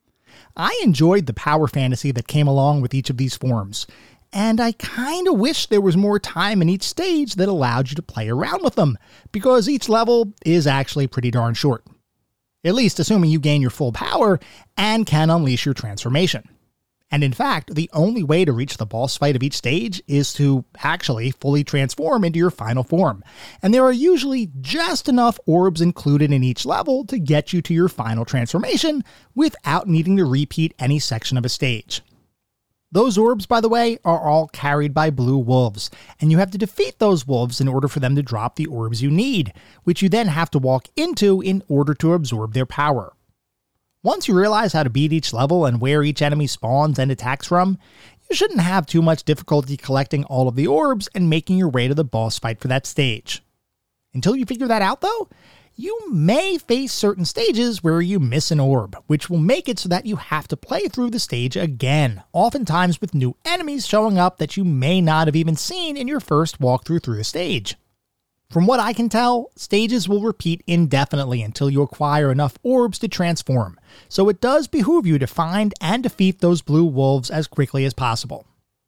I enjoyed the power fantasy that came along with each of these forms, and I kinda wish there was more time in each stage that allowed you to play around with them, because each level is actually pretty darn short. At least assuming you gain your full power and can unleash your transformation. And in fact, the only way to reach the boss fight of each stage is to actually fully transform into your final form, and there are usually just enough orbs included in each level to get you to your final transformation without needing to repeat any section of a stage. Those orbs, by the way, are all carried by blue wolves, and you have to defeat those wolves in order for them to drop the orbs you need, which you then have to walk into in order to absorb their power. Once you realize how to beat each level and where each enemy spawns and attacks from, you shouldn't have too much difficulty collecting all of the orbs and making your way to the boss fight for that stage. Until you figure that out, though, you may face certain stages where you miss an orb, which will make it so that you have to play through the stage again, oftentimes with new enemies showing up that you may not have even seen in your first walkthrough through the stage. From what I can tell, stages will repeat indefinitely until you acquire enough orbs to transform, so it does behoove you to find and defeat those blue wolves as quickly as possible.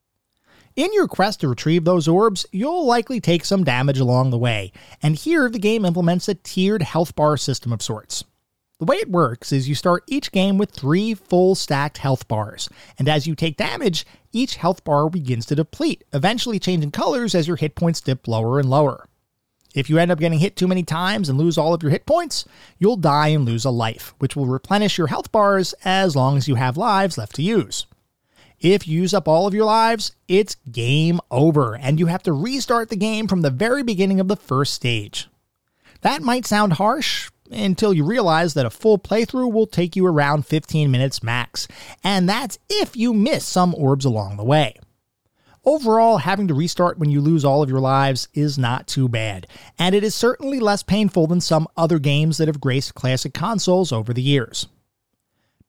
In your quest to retrieve those orbs, you'll likely take some damage along the way, and here the game implements a tiered health bar system of sorts. The way it works is you start each game with 3 full stacked health bars, and as you take damage, each health bar begins to deplete, eventually changing colors as your hit points dip lower and lower. If you end up getting hit too many times and lose all of your hit points, you'll die and lose a life, which will replenish your health bars as long as you have lives left to use. If you use up all of your lives, it's game over, and you have to restart the game from the very beginning of the first stage. That might sound harsh, until you realize that a full playthrough will take you around 15 minutes max, and that's if you miss some orbs along the way. Overall, having to restart when you lose all of your lives is not too bad, and it is certainly less painful than some other games that have graced classic consoles over the years.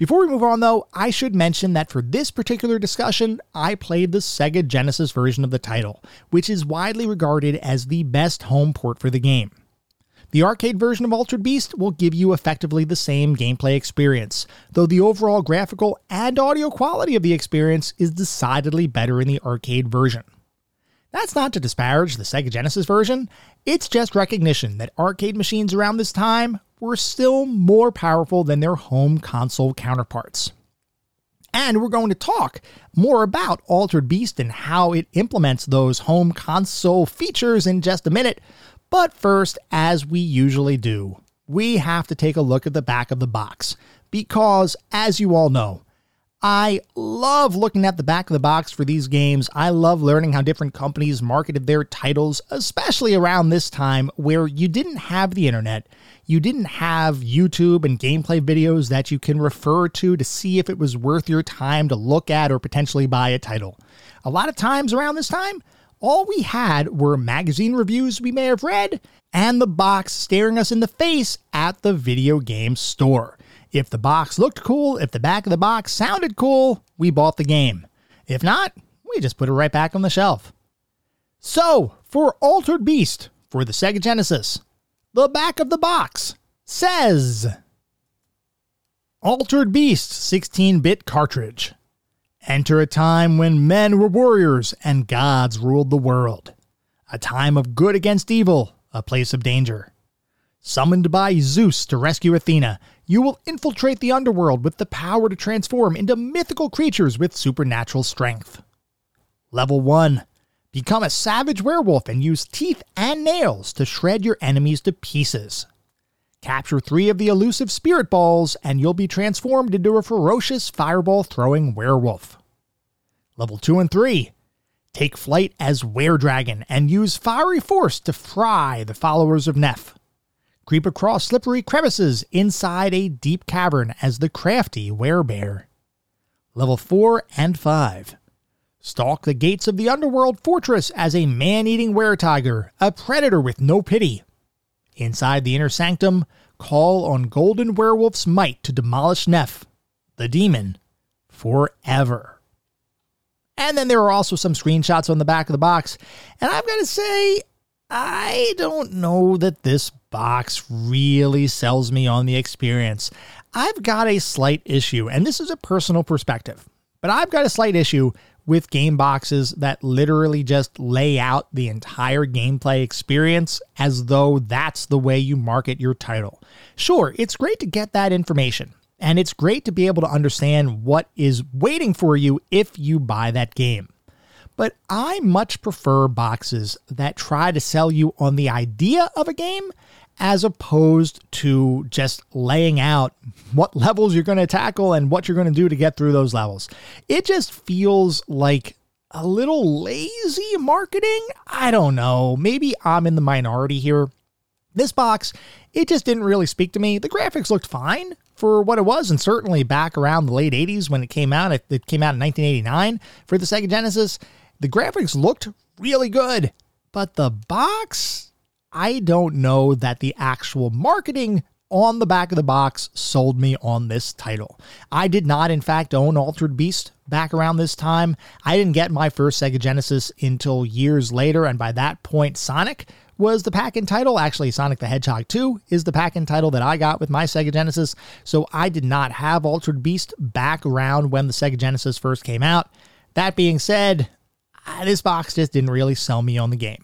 Before we move on though, I should mention that for this particular discussion, I played the Sega Genesis version of the title, which is widely regarded as the best home port for the game. The arcade version of Altered Beast will give you effectively the same gameplay experience, though the overall graphical and audio quality of the experience is decidedly better in the arcade version. That's not to disparage the Sega Genesis version, it's just recognition that arcade machines around this time were still more powerful than their home console counterparts. And we're going to talk more about Altered Beast and how it implements those home console features in just a minute. But first, as we usually do, we have to take a look at the back of the box. Because, as you all know, I love looking at the back of the box for these games. I love learning how different companies marketed their titles, especially around this time where you didn't have the internet. You didn't have YouTube and gameplay videos that you can refer to see if it was worth your time to look at or potentially buy a title. A lot of times around this time, all we had were magazine reviews we may have read and the box staring us in the face at the video game store. If the box looked cool, if the back of the box sounded cool, we bought the game. If not, we just put it right back on the shelf. So, for Altered Beast, for the Sega Genesis, the back of the box says Altered Beast 16-bit cartridge. Enter a time when men were warriors and gods ruled the world. A time of good against evil, a place of danger. Summoned by Zeus to rescue Athena, you will infiltrate the underworld with the power to transform into mythical creatures with supernatural strength. Level 1. Become a savage werewolf and use teeth and nails to shred your enemies to pieces. Capture 3 of the elusive spirit balls and you'll be transformed into a ferocious fireball-throwing werewolf. Level 2 and 3. Take flight as Were-Dragon and use fiery force to fry the followers of Neph. Creep across slippery crevices inside a deep cavern as the crafty Werebear. Level 4 and 5. Stalk the gates of the underworld fortress as a man-eating were-tiger, a predator with no pity. Inside the inner sanctum, call on Golden Werewolf's might to demolish Neph, the demon, forever. And then there are also some screenshots on the back of the box, and I've got to say, I don't know that this box really sells me on the experience. I've got a slight issue, and this is a personal perspective, but I've got a slight issue with game boxes that literally just lay out the entire gameplay experience as though that's the way you market your title. Sure, it's great to get that information, and it's great to be able to understand what is waiting for you if you buy that game. But I much prefer boxes that try to sell you on the idea of a game as opposed to just laying out what levels you're going to tackle and what you're going to do to get through those levels. It just feels like a little lazy marketing. I don't know. Maybe I'm in the minority here. This box, it just didn't really speak to me. The graphics looked fine for what it was, and certainly back around the late 80s when it came out. It came out in 1989 for the Sega Genesis. The graphics looked really good, but the box, I don't know that the actual marketing on the back of the box sold me on this title. I did not, in fact, own Altered Beast back around this time. I didn't get my first Sega Genesis until years later, and by that point, Sonic was the pack-in title. Actually, Sonic the Hedgehog 2 is the pack-in title that I got with my Sega Genesis, so I did not have Altered Beast back around when the Sega Genesis first came out. That being said, this box just didn't really sell me on the game.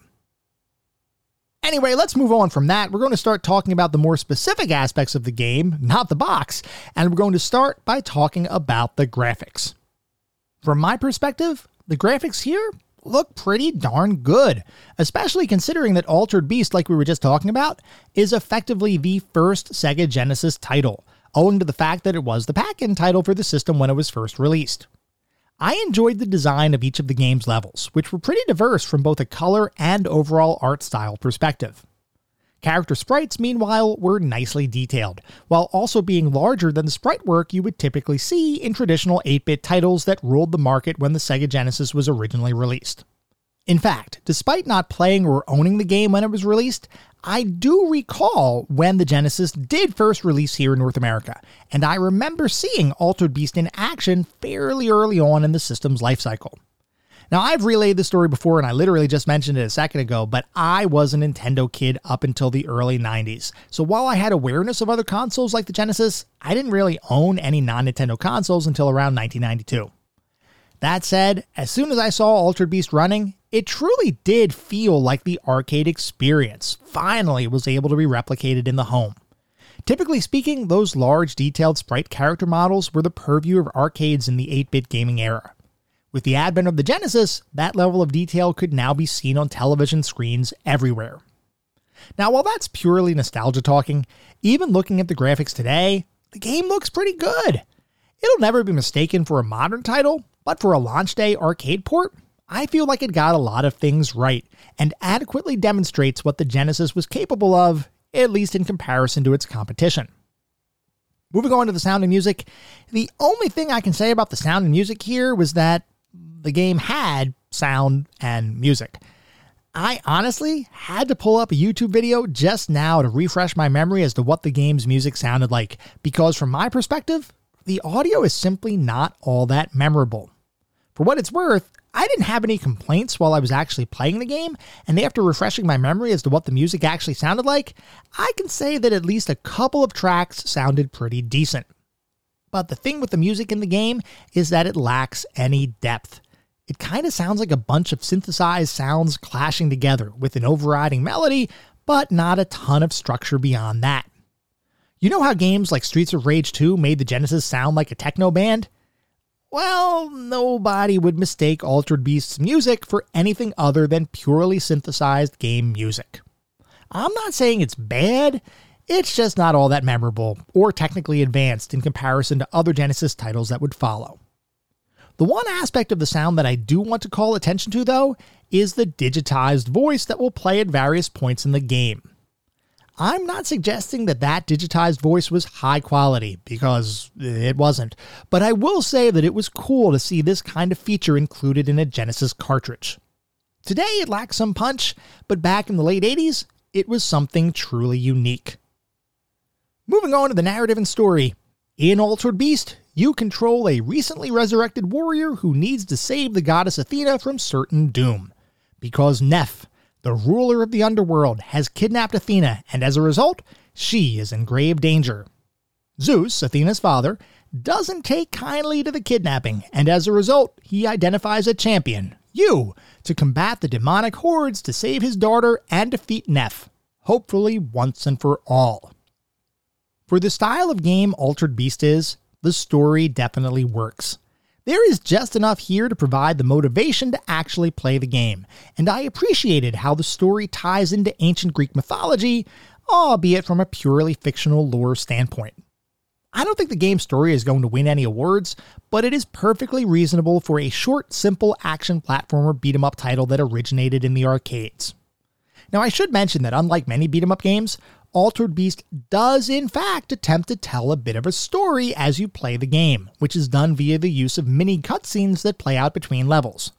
Anyway, let's move on from that. We're going to start talking about the more specific aspects of the game, not the box, and we're going to start by talking about the graphics. From my perspective, the graphics here look pretty darn good, especially considering that Altered Beast, like we were just talking about, is effectively the first Sega Genesis title, owing to the fact that it was the pack-in title for the system when it was first released. I enjoyed the design of each of the game's levels, which were pretty diverse from both a color and overall art style perspective. Character sprites, meanwhile, were nicely detailed, while also being larger than the sprite work you would typically see in traditional 8-bit titles that ruled the market when the Sega Genesis was originally released. In fact, despite not playing or owning the game when it was released, I do recall when the Genesis did first release here in North America, and I remember seeing Altered Beast in action fairly early on in the system's lifecycle. Now, I've relayed this story before, and I literally just mentioned it a second ago, but I was a Nintendo kid up until the early 90s. So while I had awareness of other consoles like the Genesis, I didn't really own any non-Nintendo consoles until around 1992. That said, as soon as I saw Altered Beast running, it truly did feel like the arcade experience finally was able to be replicated in the home. Typically speaking, those large detailed sprite character models were the purview of arcades in the 8-bit gaming era. With the advent of the Genesis, that level of detail could now be seen on television screens everywhere. Now, while that's purely nostalgia talking, even looking at the graphics today, the game looks pretty good. It'll never be mistaken for a modern title, but for a launch day arcade port, I feel like it got a lot of things right and adequately demonstrates what the Genesis was capable of, at least in comparison to its competition. Moving on to the sound and music, the only thing I can say about the sound and music here was that the game had sound and music. I honestly had to pull up a YouTube video just now to refresh my memory as to what the game's music sounded like, because from my perspective, the audio is simply not all that memorable. For what it's worth, I didn't have any complaints while I was actually playing the game, and after refreshing my memory as to what the music actually sounded like, I can say that at least a couple of tracks sounded pretty decent. But the thing with the music in the game is that it lacks any depth. It kind of sounds like a bunch of synthesized sounds clashing together with an overriding melody, but not a ton of structure beyond that. You know how games like Streets of Rage 2 made the Genesis sound like a techno band? Well, nobody would mistake Altered Beast's music for anything other than purely synthesized game music. I'm not saying it's bad, it's just not all that memorable or technically advanced in comparison to other Genesis titles that would follow. The one aspect of the sound that I do want to call attention to, though, is the digitized voice that will play at various points in the game. I'm not suggesting that digitized voice was high quality, because it wasn't, but I will say that it was cool to see this kind of feature included in a Genesis cartridge. Today it lacks some punch, but back in the late 80s, it was something truly unique. Moving on to the narrative and story. In Altered Beast, you control a recently resurrected warrior who needs to save the goddess Athena from certain doom, because Neph, the ruler of the underworld, has kidnapped Athena, and as a result, she is in grave danger. Zeus, Athena's father, doesn't take kindly to the kidnapping, and as a result, he identifies a champion, you, to combat the demonic hordes to save his daughter and defeat Neph, hopefully once and for all. For the style of game Altered Beast is, the story definitely works. There is just enough here to provide the motivation to actually play the game, and I appreciated how the story ties into ancient Greek mythology, albeit from a purely fictional lore standpoint. I don't think the game's story is going to win any awards, but it is perfectly reasonable for a short, simple action platformer beat-em-up title that originated in the arcades. Now, I should mention that unlike many beat-em-up games, Altered Beast does in fact attempt to tell a bit of a story as you play the game, which is done via the use of mini cutscenes that play out between levels.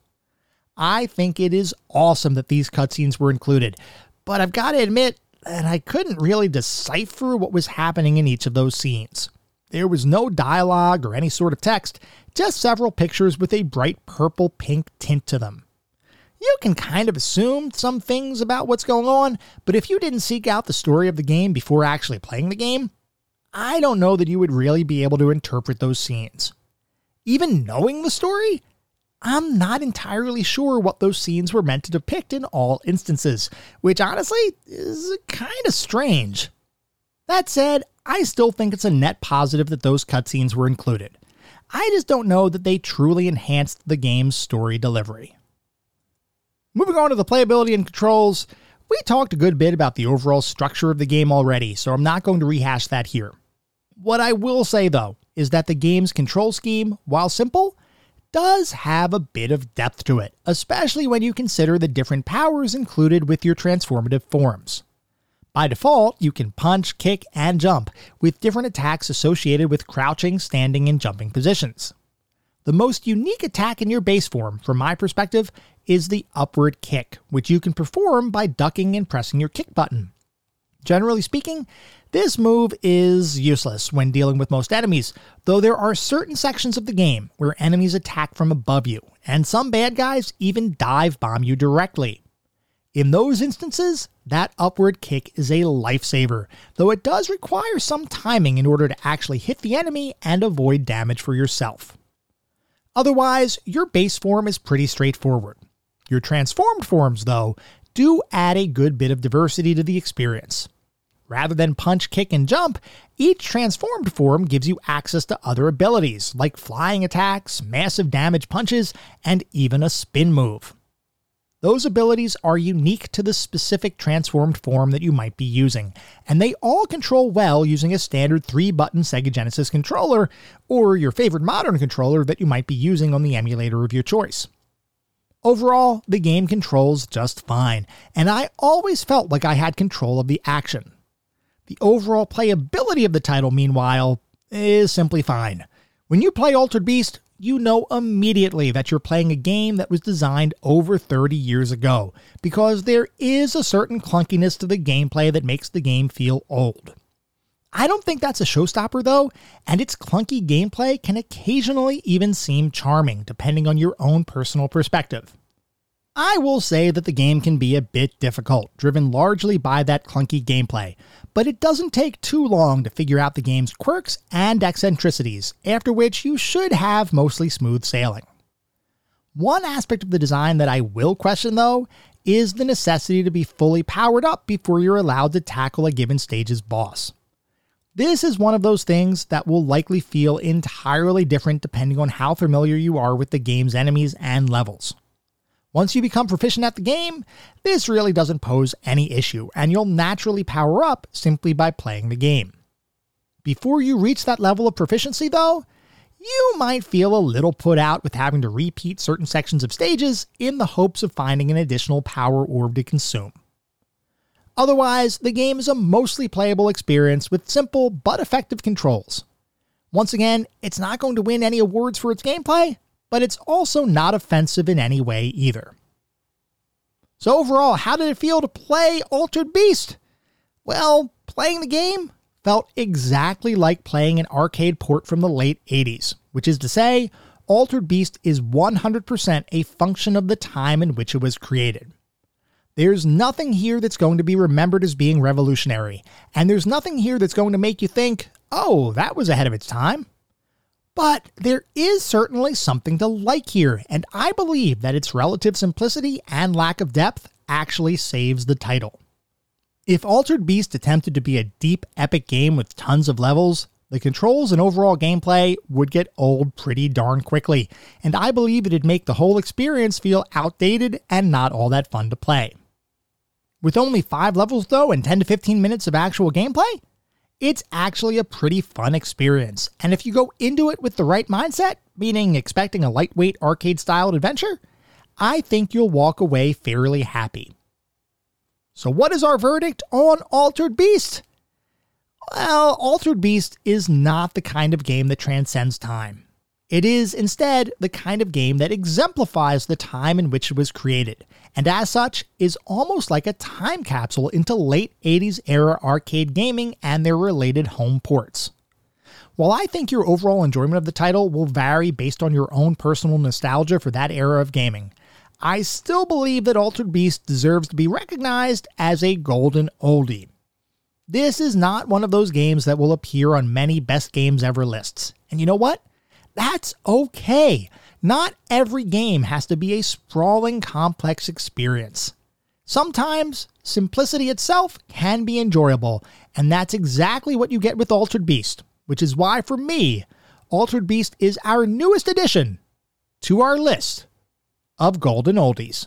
I think it is awesome that these cutscenes were included, but I've got to admit that I couldn't really decipher what was happening in each of those scenes. There was no dialogue or any sort of text, just several pictures with a bright purple-pink tint to them. You can kind of assume some things about what's going on, but if you didn't seek out the story of the game before actually playing the game, I don't know that you would really be able to interpret those scenes. Even knowing the story, I'm not entirely sure what those scenes were meant to depict in all instances, which honestly is kind of strange. That said, I still think it's a net positive that those cutscenes were included. I just don't know that they truly enhanced the game's story delivery. Moving on to the playability and controls, we talked a good bit about the overall structure of the game already, so I'm not going to rehash that here. What I will say, though, is that the game's control scheme, while simple, does have a bit of depth to it, especially when you consider the different powers included with your transformative forms. By default, you can punch, kick, and jump, with different attacks associated with crouching, standing, and jumping positions. The most unique attack in your base form, from my perspective, is the upward kick, which you can perform by ducking and pressing your kick button. Generally speaking, this move is useless when dealing with most enemies, though there are certain sections of the game where enemies attack from above you, and some bad guys even dive bomb you directly. In those instances, that upward kick is a lifesaver, though it does require some timing in order to actually hit the enemy and avoid damage for yourself. Otherwise, your base form is pretty straightforward. Your transformed forms, though, do add a good bit of diversity to the experience. Rather than punch, kick, and jump, each transformed form gives you access to other abilities, like flying attacks, massive damage punches, and even a spin move. Those abilities are unique to the specific transformed form that you might be using, and they all control well using a standard 3-button Sega Genesis controller, or your favorite modern controller that you might be using on the emulator of your choice. Overall, the game controls just fine, and I always felt like I had control of the action. The overall playability of the title, meanwhile, is simply fine. When you play Altered Beast, you know immediately that you're playing a game that was designed over 30 years ago, because there is a certain clunkiness to the gameplay that makes the game feel old. I don't think that's a showstopper though, and its clunky gameplay can occasionally even seem charming, depending on your own personal perspective. I will say that the game can be a bit difficult, driven largely by that clunky gameplay, but it doesn't take too long to figure out the game's quirks and eccentricities, after which you should have mostly smooth sailing. One aspect of the design that I will question though, is the necessity to be fully powered up before you're allowed to tackle a given stage's boss. This is one of those things that will likely feel entirely different depending on how familiar you are with the game's enemies and levels. Once you become proficient at the game, this really doesn't pose any issue, and you'll naturally power up simply by playing the game. Before you reach that level of proficiency though, you might feel a little put out with having to repeat certain sections of stages in the hopes of finding an additional power orb to consume. Otherwise, the game is a mostly playable experience with simple but effective controls. Once again, it's not going to win any awards for its gameplay, but it's also not offensive in any way either. So overall, how did it feel to play Altered Beast? Well, playing the game felt exactly like playing an arcade port from the late 80s, which is to say, Altered Beast is 100% a function of the time in which it was created. There's nothing here that's going to be remembered as being revolutionary, and there's nothing here that's going to make you think, oh, that was ahead of its time. But there is certainly something to like here, and I believe that its relative simplicity and lack of depth actually saves the title. If Altered Beast attempted to be a deep, epic game with tons of levels, the controls and overall gameplay would get old pretty darn quickly, and I believe it'd make the whole experience feel outdated and not all that fun to play. With only 5 levels though and 10 to 15 minutes of actual gameplay, it's actually a pretty fun experience, and if you go into it with the right mindset, meaning expecting a lightweight arcade-styled adventure, I think you'll walk away fairly happy. So what is our verdict on Altered Beast? Well, Altered Beast is not the kind of game that transcends time. It is, instead, the kind of game that exemplifies the time in which it was created, and as such, is almost like a time capsule into late 80s era arcade gaming and their related home ports. While I think your overall enjoyment of the title will vary based on your own personal nostalgia for that era of gaming, I still believe that Altered Beast deserves to be recognized as a golden oldie. This is not one of those games that will appear on many best games ever lists, and you know what? That's okay. Not every game has to be a sprawling, complex experience. Sometimes, simplicity itself can be enjoyable, and that's exactly what you get with Altered Beast, which is why, for me, Altered Beast is our newest addition to our list of golden oldies.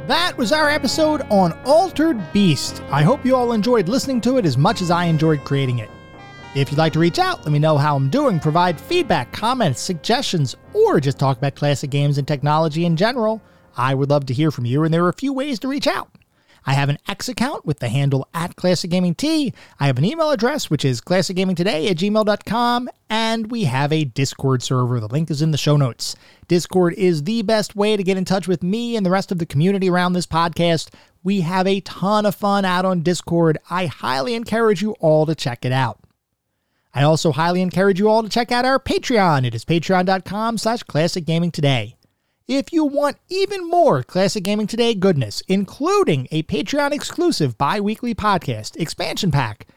That was our episode on Altered Beast. I hope you all enjoyed listening to it as much as I enjoyed creating it. If you'd like to reach out, let me know how I'm doing, provide feedback, comments, suggestions, or just talk about classic games and technology in general. I would love to hear from you, and there are a few ways to reach out. I have an X account with the handle @ClassicGamingT. I have an email address, which is classicgamingtoday@gmail.com, and we have a Discord server. The link is in the show notes. Discord is the best way to get in touch with me and the rest of the community around this podcast. We have a ton of fun out on Discord. I highly encourage you all to check it out. I also highly encourage you all to check out our Patreon. It is patreon.com/ClassicGamingToday. If you want even more Classic Gaming Today goodness, including a Patreon-exclusive bi-weekly podcast expansion pack,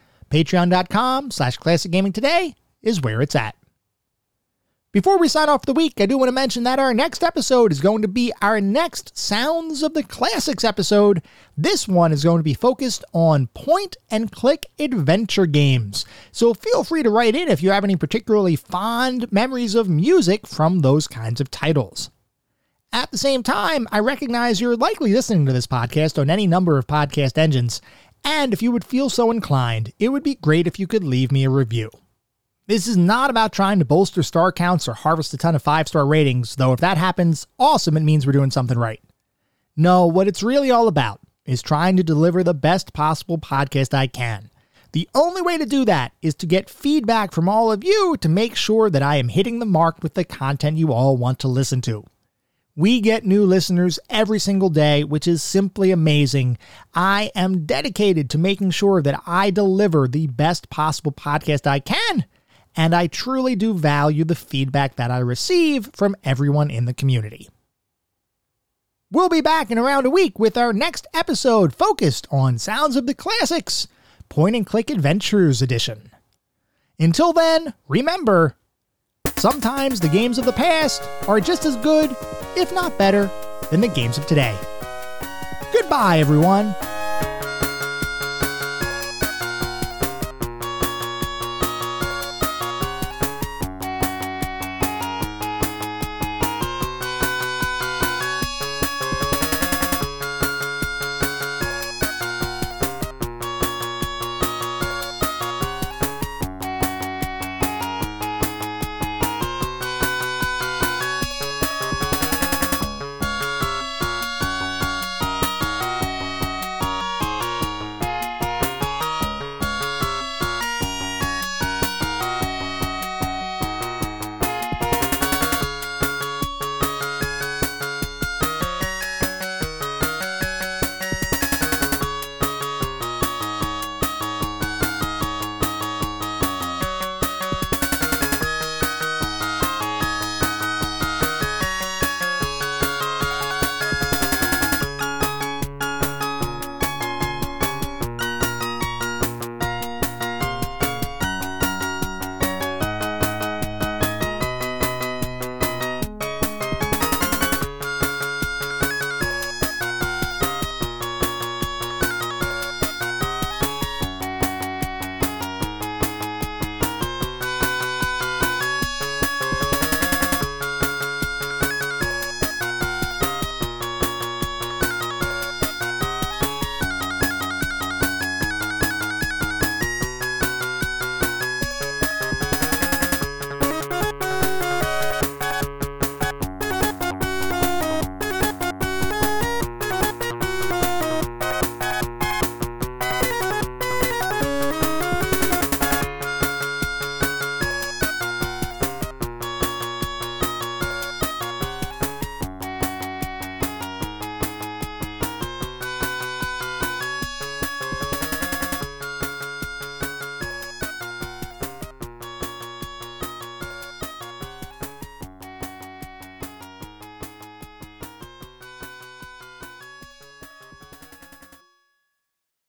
patreon.com/ClassicGamingToday is where it's at. Before we sign off for the week, I do want to mention that our next episode is going to be our next Sounds of the Classics episode. This one is going to be focused on point-and-click adventure games. So feel free to write in if you have any particularly fond memories of music from those kinds of titles. At the same time, I recognize you're likely listening to this podcast on any number of podcast engines, and if you would feel so inclined, it would be great if you could leave me a review. This is not about trying to bolster star counts or harvest a ton of 5-star ratings, though if that happens, awesome, it means we're doing something right. No, what it's really all about is trying to deliver the best possible podcast I can. The only way to do that is to get feedback from all of you to make sure that I am hitting the mark with the content you all want to listen to. We get new listeners every single day, which is simply amazing. I am dedicated to making sure that I deliver the best possible podcast I can, and I truly do value the feedback that I receive from everyone in the community. We'll be back in around a week with our next episode focused on Sounds of the Classics, Point-and-Click Adventures Edition. Until then, remember, sometimes the games of the past are just as good, if not better, than the games of today. Goodbye, everyone.